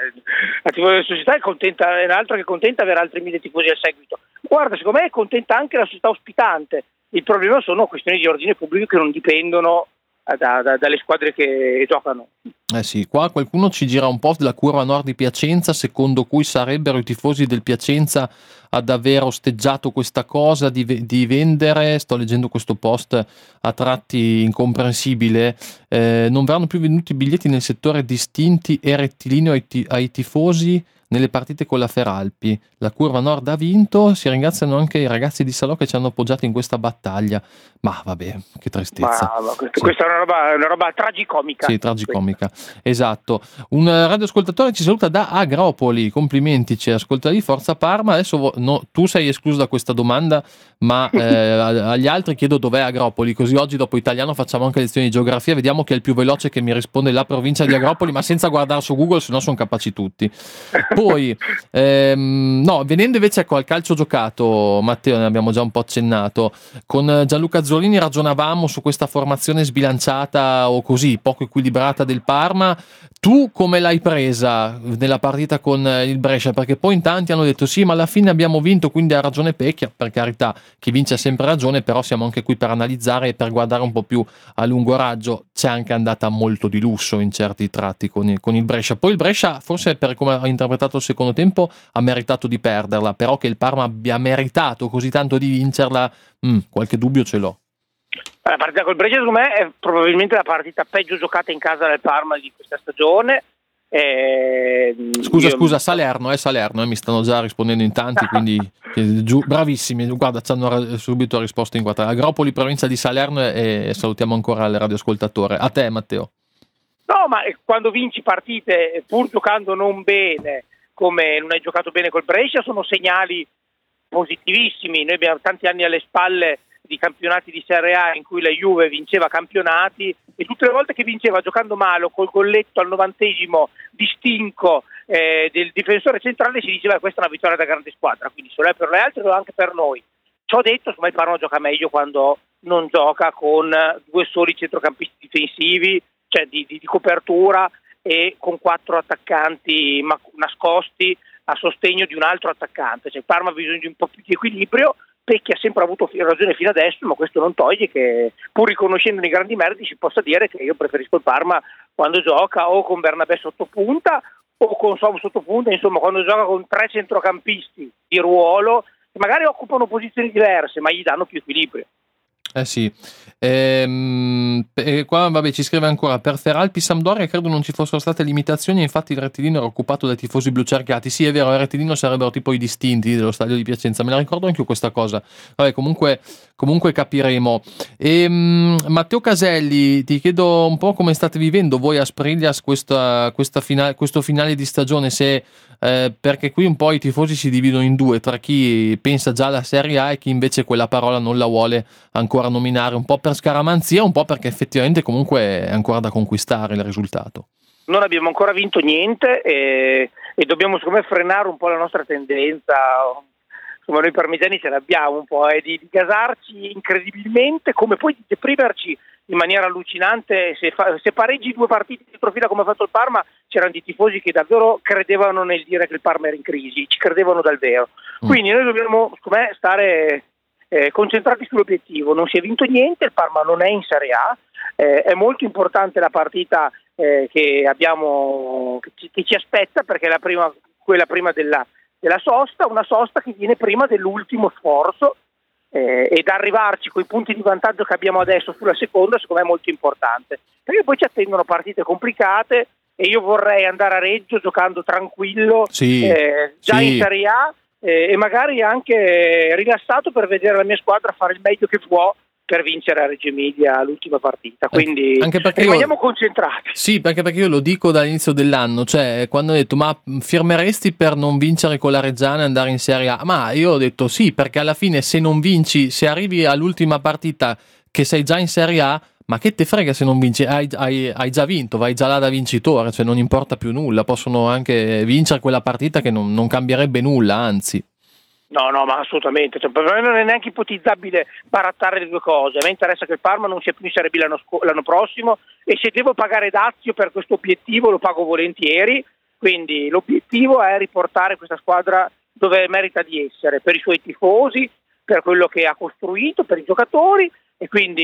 la società è contenta, è un'altra che è contenta avere altri 1.000 tifosi al seguito. Guarda, secondo me è contenta anche la società ospitante. Il problema sono questioni di ordine pubblico che non dipendono dalle squadre che giocano. Sì, qua qualcuno ci gira un po' della curva nord di Piacenza, secondo cui sarebbero i tifosi del Piacenza ad aver osteggiato questa cosa di vendere. Sto leggendo questo post a tratti incomprensibile. Non verranno più venduti biglietti nel settore distinti e rettilineo ai tifosi nelle partite con la Feralpi. La curva nord ha vinto, si ringraziano anche i ragazzi di Salò che ci hanno appoggiato in questa battaglia. Ma vabbè, che tristezza. Questa è una roba tragicomica. Sì, tragicomica, esatto. Un radioascoltatore ci saluta da Agropoli, complimenti, ci ascolta di Forza Parma. Adesso tu sei escluso da questa domanda, ma agli altri chiedo dov'è Agropoli, così oggi dopo italiano facciamo anche lezioni di geografia, vediamo chi è il più veloce che mi risponde la provincia di Agropoli, ma senza guardare su Google, sennò sono capaci tutti. Poi venendo invece al calcio giocato, Matteo, ne abbiamo già un po' accennato, con Gianluca Zolini ragionavamo su questa formazione sbilanciata o così poco equilibrata del Parma. Tu come l'hai presa nella partita con il Brescia? Perché poi in tanti hanno detto sì, ma alla fine abbiamo vinto, quindi ha ragione Pecchia. Per carità, chi vince ha sempre ragione, però siamo anche qui per analizzare e per guardare un po' più a lungo raggio. C'è anche andata molto di lusso in certi tratti con il Brescia. Poi il Brescia, forse per come ha interpretato il secondo tempo, ha meritato di perderla, però che il Parma abbia meritato così tanto di vincerla, qualche dubbio ce l'ho. La partita col Brescia secondo me è probabilmente la partita peggio giocata in casa del Parma di questa stagione. Scusa, Salerno, mi stanno già rispondendo in tanti, quindi bravissimi, guarda, ci hanno subito risposto in quattro. Agropoli, provincia di Salerno, e salutiamo ancora il radioascoltatore. A te, Matteo. No, ma quando vinci partite pur giocando non bene, come non hai giocato bene col Brescia, sono segnali positivissimi. Noi abbiamo tanti anni alle spalle di campionati di Serie A in cui la Juve vinceva campionati, e tutte le volte che vinceva giocando male o col golletto al 90° di stinco del difensore centrale si diceva questa è una vittoria da grande squadra, quindi se lo è per le altre lo è anche per noi. Ciò detto, secondo me il Parma gioca meglio quando non gioca con due soli centrocampisti difensivi, cioè di copertura, e con 4 attaccanti nascosti a sostegno di un altro attaccante. Cioè il Parma ha bisogno di un po' più di equilibrio. Pecchi ha sempre avuto ragione fino adesso, ma questo non toglie che, pur riconoscendo i grandi meriti, si possa dire che io preferisco il Parma quando gioca o con Bernabé sotto punta o con Som sotto punta, insomma quando gioca con 3 centrocampisti di ruolo che magari occupano posizioni diverse ma gli danno più equilibrio. Sì. Qua vabbè, ci scrive ancora: per Feralpi Sampdoria credo non ci fossero state limitazioni, infatti il rettilineo era occupato dai tifosi blu cerchiati. Sì, è vero, il rettilineo sarebbero tipo i distinti dello stadio di Piacenza, me la ricordo anche io questa cosa. Vabbè, comunque capiremo. Matteo Caselli, ti chiedo un po' come state vivendo voi a Spriglias questo finale di stagione, se perché qui un po' i tifosi si dividono in due, tra chi pensa già alla Serie A e chi invece quella parola non la vuole ancora nominare, un po' per scaramanzia, un po' perché effettivamente comunque è ancora da conquistare il risultato. Non abbiamo ancora vinto niente e dobbiamo secondo me frenare un po' la nostra tendenza. Insomma, noi parmigiani ce l'abbiamo un po' di gasarci incredibilmente, come poi di deprimerci in maniera allucinante. Se pareggi 2 partite dietro fila come ha fatto il Parma, c'erano dei tifosi che davvero credevano nel dire che il Parma era in crisi, ci credevano davvero. Quindi noi dobbiamo, secondo me, stare concentrati sull'obiettivo. Non si è vinto niente, il Parma non è in Serie A, è molto importante la partita che abbiamo, che ci aspetta, perché è quella prima della sosta, una sosta che viene prima dell'ultimo sforzo, ed arrivarci con i punti di vantaggio che abbiamo adesso sulla seconda secondo me è molto importante, perché poi ci attendono partite complicate e io vorrei andare a Reggio giocando tranquillo, in Serie A, e magari anche rilassato per vedere la mia squadra fare il meglio che può per vincere a Reggio Emilia l'ultima partita, quindi anche perché rimaniamo concentrati. Sì, perché io lo dico dall'inizio dell'anno, cioè quando ho detto ma firmeresti per non vincere con la Reggiana e andare in Serie A? Ma io ho detto sì, perché alla fine se non vinci, se arrivi all'ultima partita che sei già in Serie A, ma che te frega se non vinci, hai già vinto, vai già là da vincitore, cioè non importa più nulla, possono anche vincere quella partita che non cambierebbe nulla, anzi. No, ma assolutamente, cioè, per me non è neanche ipotizzabile barattare le due cose. A me interessa che il Parma non sia più in Serie B l'anno prossimo, e se devo pagare dazio per questo obiettivo lo pago volentieri, quindi l'obiettivo è riportare questa squadra dove merita di essere, per i suoi tifosi, per quello che ha costruito, per i giocatori, e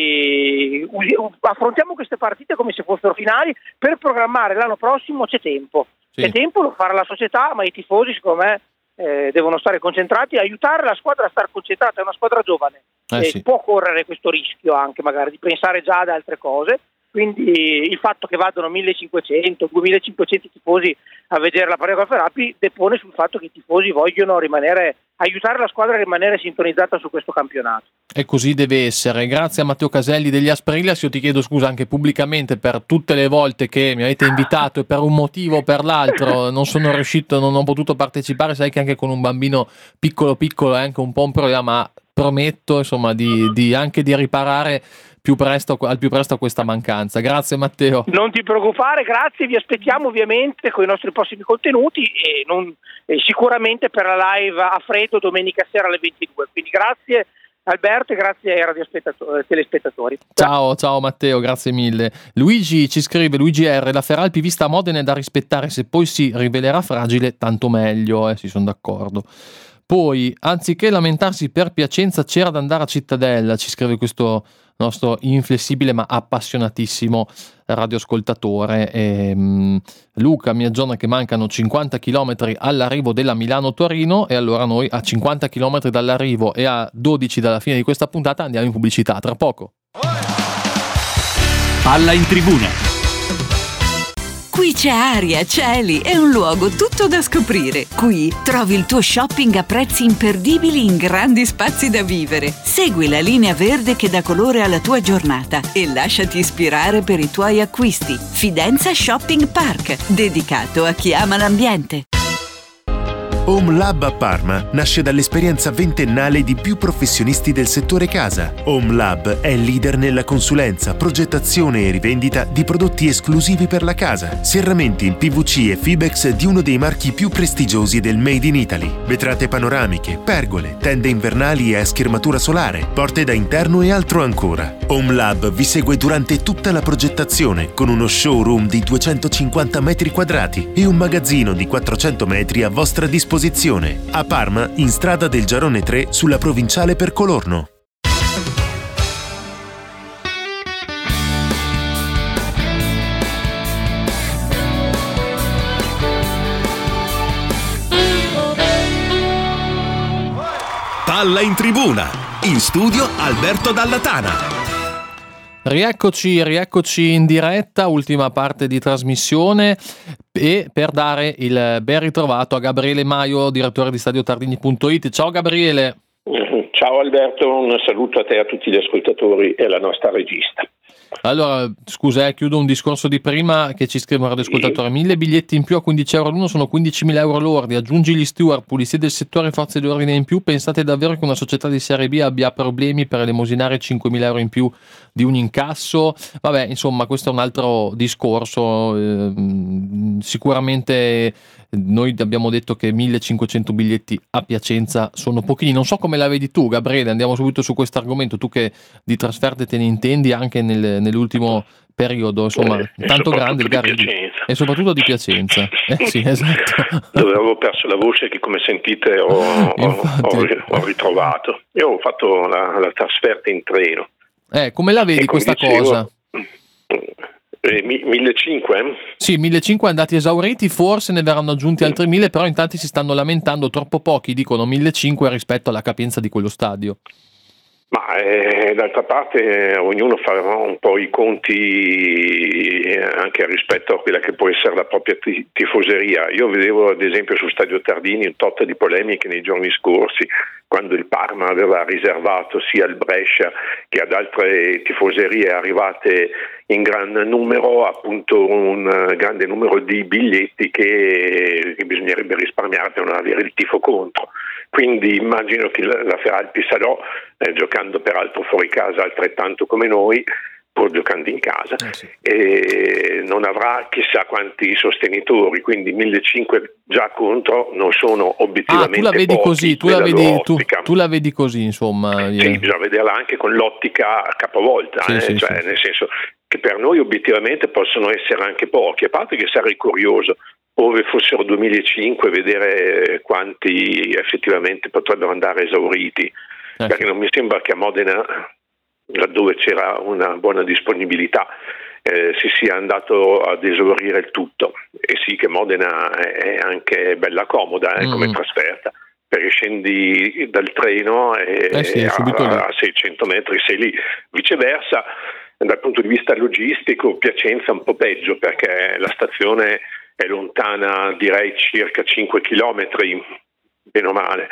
quindi affrontiamo queste partite come se fossero finali per programmare l'anno prossimo. C'è tempo, c'è tempo, lo farà la società, ma i tifosi secondo me devono stare concentrati, aiutare la squadra a stare concentrata. È una squadra giovane, può correre questo rischio anche magari di pensare già ad altre cose, quindi il fatto che vadano 1500, 2500 tifosi a vedere la partita con Feralpi depone sul fatto che i tifosi vogliono aiutare la squadra a rimanere sintonizzata su questo campionato. E così deve essere. Grazie a Matteo Caselli degli Asprillas. Io ti chiedo scusa anche pubblicamente per tutte le volte che mi avete invitato e per un motivo o per l'altro non sono riuscito, non ho potuto partecipare. Sai che anche con un bambino piccolo è anche un po' un problema, ma prometto insomma di anche di riparare al più presto a questa mancanza. Grazie Matteo. Non ti preoccupare, grazie, vi aspettiamo ovviamente con i nostri prossimi contenuti e sicuramente per la live a freddo domenica sera alle 22. Quindi grazie Alberto e grazie ai telespettatori. Ciao Matteo, grazie mille. Luigi ci scrive, Luigi R, la Feralpi vista a Modena è da rispettare, se poi si rivelerà fragile tanto meglio, sì, sono d'accordo. Poi, anziché lamentarsi per Piacenza, c'era da andare a Cittadella, ci scrive questo nostro inflessibile ma appassionatissimo radioascoltatore. Luca mi aggiorna che mancano 50 km all'arrivo della Milano-Torino, e allora noi a 50 km dall'arrivo e a 12 dalla fine di questa puntata andiamo in pubblicità. Tra poco. Palla in tribuna. Qui c'è aria, cieli e un luogo tutto da scoprire. Qui trovi il tuo shopping a prezzi imperdibili in grandi spazi da vivere. Segui la linea verde che dà colore alla tua giornata e lasciati ispirare per i tuoi acquisti. Fidenza Shopping Park, dedicato a chi ama l'ambiente. Home Lab a Parma nasce dall'esperienza ventennale di più professionisti del settore casa. Home Lab è leader nella consulenza, progettazione e rivendita di prodotti esclusivi per la casa, serramenti in PVC e Fibex di uno dei marchi più prestigiosi del Made in Italy, vetrate panoramiche, pergole, tende invernali e a schermatura solare, porte da interno e altro ancora. Home Lab vi segue durante tutta la progettazione con uno showroom di 250 metri quadrati e un magazzino di 400 metri a vostra disposizione. A Parma, in strada del Giarone 3, sulla provinciale per Colorno. Palla in tribuna, in studio Alberto Dallatana. Rieccoci in diretta, ultima parte di trasmissione, e per dare il ben ritrovato a Gabriele Maio, direttore di StadioTardini.it. Ciao Gabriele. Ciao Alberto, un saluto a te e a tutti gli ascoltatori e alla nostra regista. Allora, scusa, chiudo un discorso di prima che ci scrive un radioascoltatore. 1000 biglietti in più a 15 euro l'uno sono 15.000 euro lordi. Aggiungi gli steward, pulizie del settore e forze di ordine in più. Pensate davvero che una società di Serie B abbia problemi per elemosinare 5.000 euro in più di un incasso? Vabbè, insomma, questo è un altro discorso. Sicuramente noi abbiamo detto che 1.500 biglietti a Piacenza sono pochini. Non so come la vedi tu, Gabriele, andiamo subito su questo argomento. Tu che di trasferte te ne intendi anche nell'ultimo periodo, insomma, tanto grande il Garrido e soprattutto di Piacenza. Sì, esatto. Dove avevo perso la voce che, come sentite, ho ritrovato. Io ho fatto la trasferta in treno. Come la vedi questa cosa? 1.500? Sì, 1.500 andati esauriti, forse ne verranno aggiunti altri 1.000, però in tanti si stanno lamentando, troppo pochi dicono 1.500 rispetto alla capienza di quello stadio. Ma d'altra parte ognuno farà un po' i conti anche rispetto a quella che può essere la propria tifoseria. Io vedevo ad esempio su Stadio Tardini un tot di polemiche nei giorni scorsi, quando il Parma aveva riservato sia al Brescia che ad altre tifoserie arrivate in gran numero, appunto un grande numero di biglietti che bisognerebbe risparmiare per non avere il tifo contro. Quindi immagino che la Feralpi Salò, giocando peraltro fuori casa altrettanto come noi, pur giocando in casa, e non avrà chissà quanti sostenitori, quindi 1.500 già contro non sono obiettivamente tu la vedi pochi, così, tu la vedi così, insomma. Sì, bisogna vederla anche con l'ottica capovolta, nel senso che per noi obiettivamente possono essere anche pochi, a parte che sarei curioso, ove fossero 2005, vedere quanti effettivamente potrebbero andare esauriti, perché non mi sembra che a Modena, laddove c'era una buona disponibilità, si sia andato ad esaurire il tutto. E sì che Modena è anche bella comoda come trasferta, perché scendi dal treno e a 600 metri sei lì. Viceversa, dal punto di vista logistico, Piacenza è un po' peggio, perché la stazione è lontana, direi circa 5 chilometri, bene o male,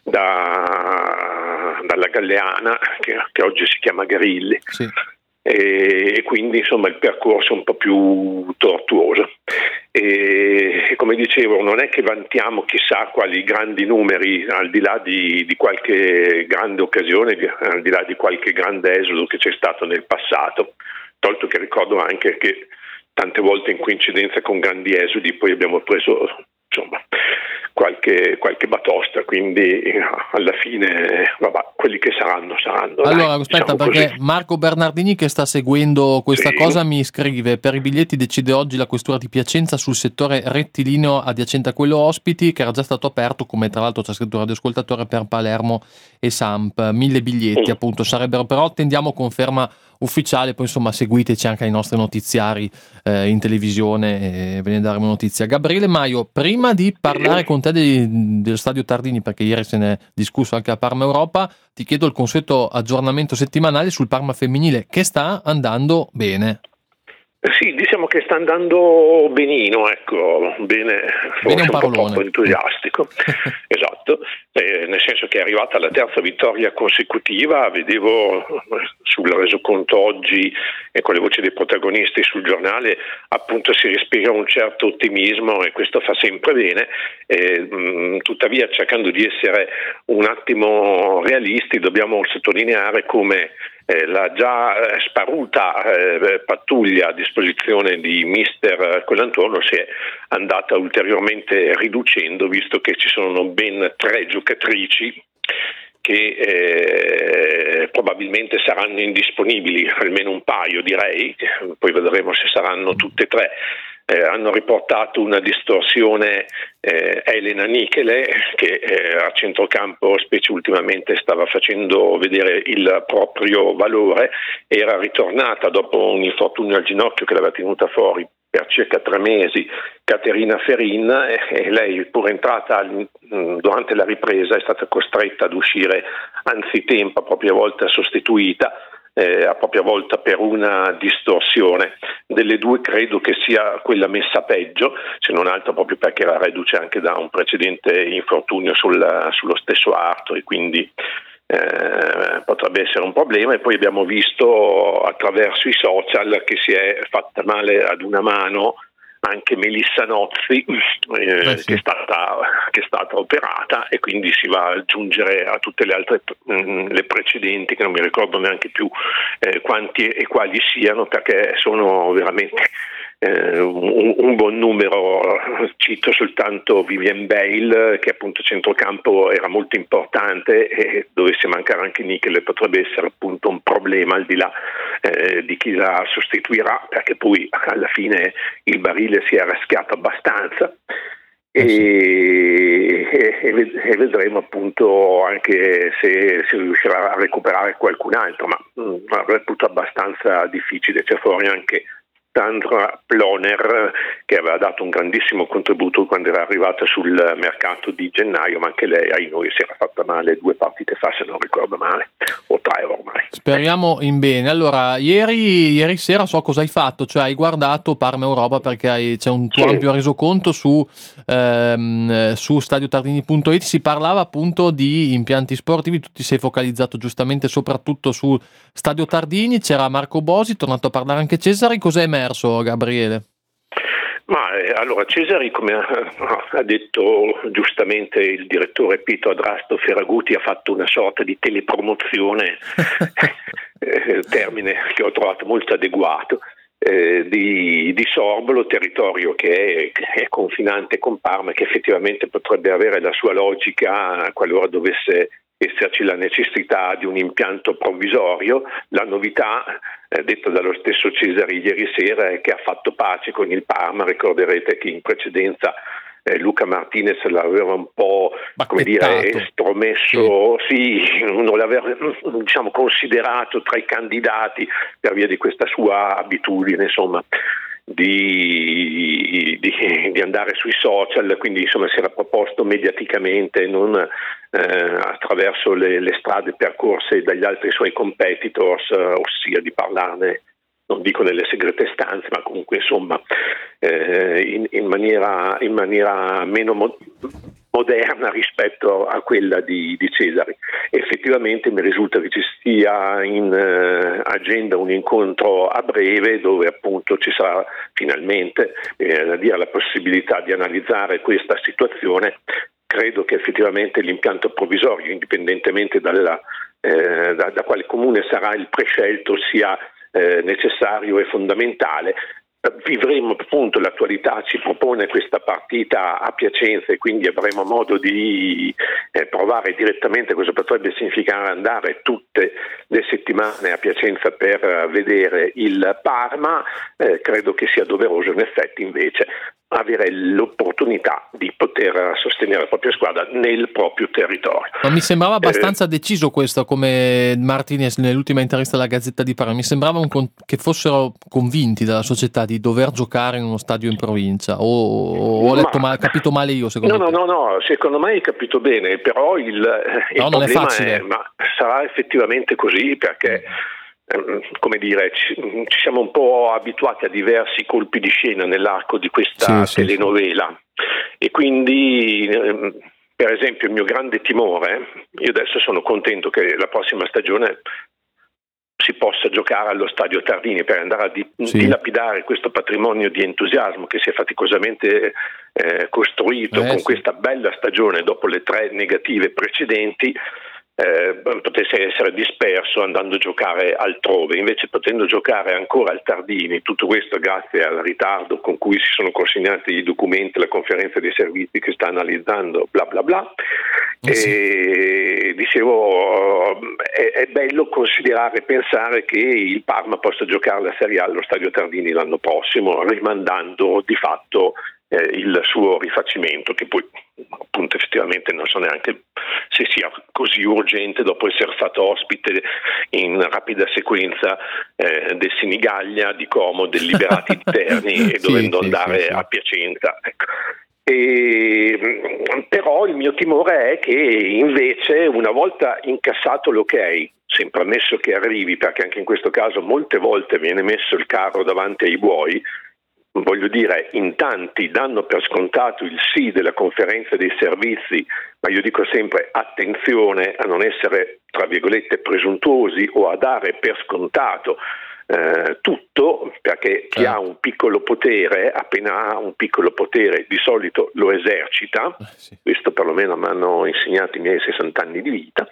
dalla Galleana, che oggi si chiama Grilli. Sì. E quindi insomma il percorso è un po' più tortuoso. E come dicevo, non è che vantiamo chissà quali grandi numeri, al di là di qualche grande occasione, al di là di qualche grande esodo che c'è stato nel passato, tolto che ricordo anche che tante volte in coincidenza con grandi esodi poi abbiamo preso insomma qualche batosta, quindi alla fine quelli che saranno. Allora aspetta, perché così. Marco Bernardini, che sta seguendo questa cosa, mi scrive: per i biglietti decide oggi la questura di Piacenza sul settore rettilineo adiacente a quello ospiti, che era già stato aperto, come tra l'altro c'è scritto radioascoltatore, per Palermo e Samp. 1000 biglietti appunto sarebbero, però attendiamo conferma ufficiale. Poi insomma seguiteci anche ai nostri notiziari in televisione e ve ne daremo notizia. Gabriele Maio, prima di parlare con te dello Stadio Tardini, perché ieri se ne è discusso anche a Parma Europa, ti chiedo il consueto aggiornamento settimanale sul Parma femminile, che sta andando bene. Sì, diciamo che sta andando benino, ecco, bene, forse un po' troppo entusiastico, esatto, nel senso che è arrivata la terza vittoria consecutiva, vedevo sul resoconto oggi e con le voci dei protagonisti sul giornale, appunto si respira un certo ottimismo e questo fa sempre bene, tuttavia cercando di essere un attimo realisti dobbiamo sottolineare come la già sparuta pattuglia a disposizione di mister Colantuono si è andata ulteriormente riducendo, visto che ci sono ben 3 giocatrici che probabilmente saranno indisponibili, almeno un paio direi, poi vedremo se saranno tutte e 3. Hanno riportato una distorsione Elena Nichele che a centrocampo specie ultimamente stava facendo vedere il proprio valore, era ritornata dopo un infortunio al ginocchio che l'aveva tenuta fuori per circa 3 mesi Caterina Ferin, e lei pur entrata durante la ripresa è stata costretta ad uscire anzitempo, a propria volta sostituita, a propria volta per una distorsione. Delle due credo che sia quella messa peggio, se non altro proprio perché era reduce anche da un precedente infortunio sullo stesso arto e quindi potrebbe essere un problema. E poi abbiamo visto attraverso i social che si è fatta male ad una mano anche Melissa Nozzi, sì, che è stata operata, e quindi si va ad aggiungere a tutte le altre le precedenti che non mi ricordo neanche più quanti e quali siano, perché sono veramente un buon numero. Cito soltanto Vivian Bale, che appunto centrocampo era molto importante, e dovesse mancare anche Nichele potrebbe essere appunto un problema, al di là di chi la sostituirà, perché poi alla fine il barile si è raschiato abbastanza. E vedremo appunto anche se si riuscirà a recuperare qualcun altro, ma reputo abbastanza difficile. C'è fuori anche Sandra Ploner, che aveva dato un grandissimo contributo quando era arrivata sul mercato di gennaio, ma anche lei ai noi si era fatta male 2 partite fa, se non ricordo male, o 3 ormai. Speriamo in bene. Allora, ieri sera so cosa hai fatto, cioè hai guardato Parma Europa, perché c'è un tuo ampio resoconto su stadiotardini.it, si parlava appunto di impianti sportivi, tu ti sei focalizzato giustamente soprattutto su Stadio Tardini, c'era Marco Bosi, tornato a parlare anche Cesari. Cos'è emerso, Gabriele? Ma allora Cesari, come ha detto giustamente il direttore Pietro Adrasto Ferraguti, ha fatto una sorta di telepromozione, termine che ho trovato molto adeguato, di Sorbolo, territorio che è confinante con Parma, che effettivamente potrebbe avere la sua logica qualora dovesse esserci la necessità di un impianto provvisorio. La novità detta dallo stesso Cesari ieri sera è che ha fatto pace con il Parma. Ricorderete che in precedenza Luca Martinez l'aveva un po' estromesso, sì, non l'aveva considerato tra i candidati per via di questa sua abitudine, insomma, di andare sui social, quindi insomma si era proposto mediaticamente, non attraverso le strade percorse dagli altri suoi competitors, ossia di parlarne, non dico nelle segrete stanze, ma comunque insomma in maniera meno moderna rispetto a quella di Cesari. Effettivamente mi risulta che ci sia in agenda un incontro a breve dove appunto ci sarà finalmente la possibilità di analizzare questa situazione. Credo che effettivamente l'impianto provvisorio, indipendentemente da quale comune sarà il prescelto, sia necessario e fondamentale. Vivremo appunto, l'attualità ci propone questa partita a Piacenza e quindi avremo modo di provare direttamente cosa potrebbe significare andare tutte le settimane a Piacenza per vedere il Parma. Credo che sia doveroso in effetti invece avere l'opportunità di poter sostenere la propria squadra nel proprio territorio. Ma mi sembrava abbastanza deciso questo, come Martinez nell'ultima intervista alla Gazzetta di Parma, mi sembrava che fossero convinti dalla società di dover giocare in uno stadio in provincia, o ho letto male, capito male io secondo me? No, secondo me hai capito bene, però il problema è, ma sarà effettivamente così, perché come dire, ci siamo un po' abituati a diversi colpi di scena nell'arco di questa telenovela e quindi per esempio il mio grande timore, io adesso sono contento che la prossima stagione si possa giocare allo Stadio Tardini per andare a dilapidare questo patrimonio di entusiasmo che si è faticosamente costruito con questa bella stagione dopo le 3 negative precedenti, potesse essere disperso andando a giocare altrove. Invece potendo giocare ancora al Tardini, tutto questo grazie al ritardo con cui si sono consegnati i documenti, la conferenza dei servizi che sta analizzando bla bla bla, e dicevo è bello considerare e pensare che il Parma possa giocare la Serie A allo Stadio Tardini l'anno prossimo, rimandando di fatto il suo rifacimento, che poi appunto effettivamente non so neanche se sia così urgente dopo essere stato ospite in rapida sequenza del Senigallia, di Como, del Liberati di Terni e dovendo andare a Piacenza, ecco. Però il mio timore è che invece una volta incassato l'ok, sempre ammesso che arrivi, perché anche in questo caso molte volte viene messo il carro davanti ai buoi, voglio dire, in tanti danno per scontato il sì della conferenza dei servizi, ma io dico sempre attenzione a non essere, tra virgolette, presuntuosi o a dare per scontato tutto, perché chi ha un piccolo potere, appena ha un piccolo potere, di solito lo esercita, questo perlomeno mi hanno insegnato i miei 60 anni di vita,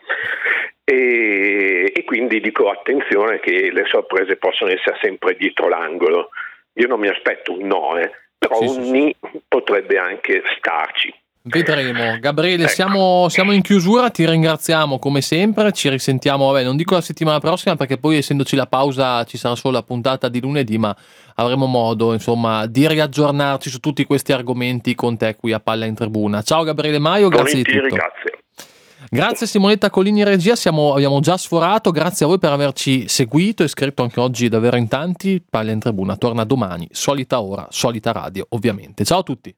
e quindi dico attenzione che le sorprese possono essere sempre dietro l'angolo. Io non mi aspetto un no, però un ni potrebbe anche starci. Vedremo. Gabriele, siamo in chiusura, ti ringraziamo come sempre, ci risentiamo, non dico la settimana prossima perché poi essendoci la pausa ci sarà solo la puntata di lunedì, ma avremo modo insomma di riaggiornarci su tutti questi argomenti con te qui a Palla in Tribuna. Ciao Gabriele Maio, grazie di tutto. Grazie Simonetta Colini regia, abbiamo già sforato, grazie a voi per averci seguito e scritto anche oggi davvero in tanti. Palla in Tribuna torna domani, solita ora, solita radio ovviamente. Ciao a tutti.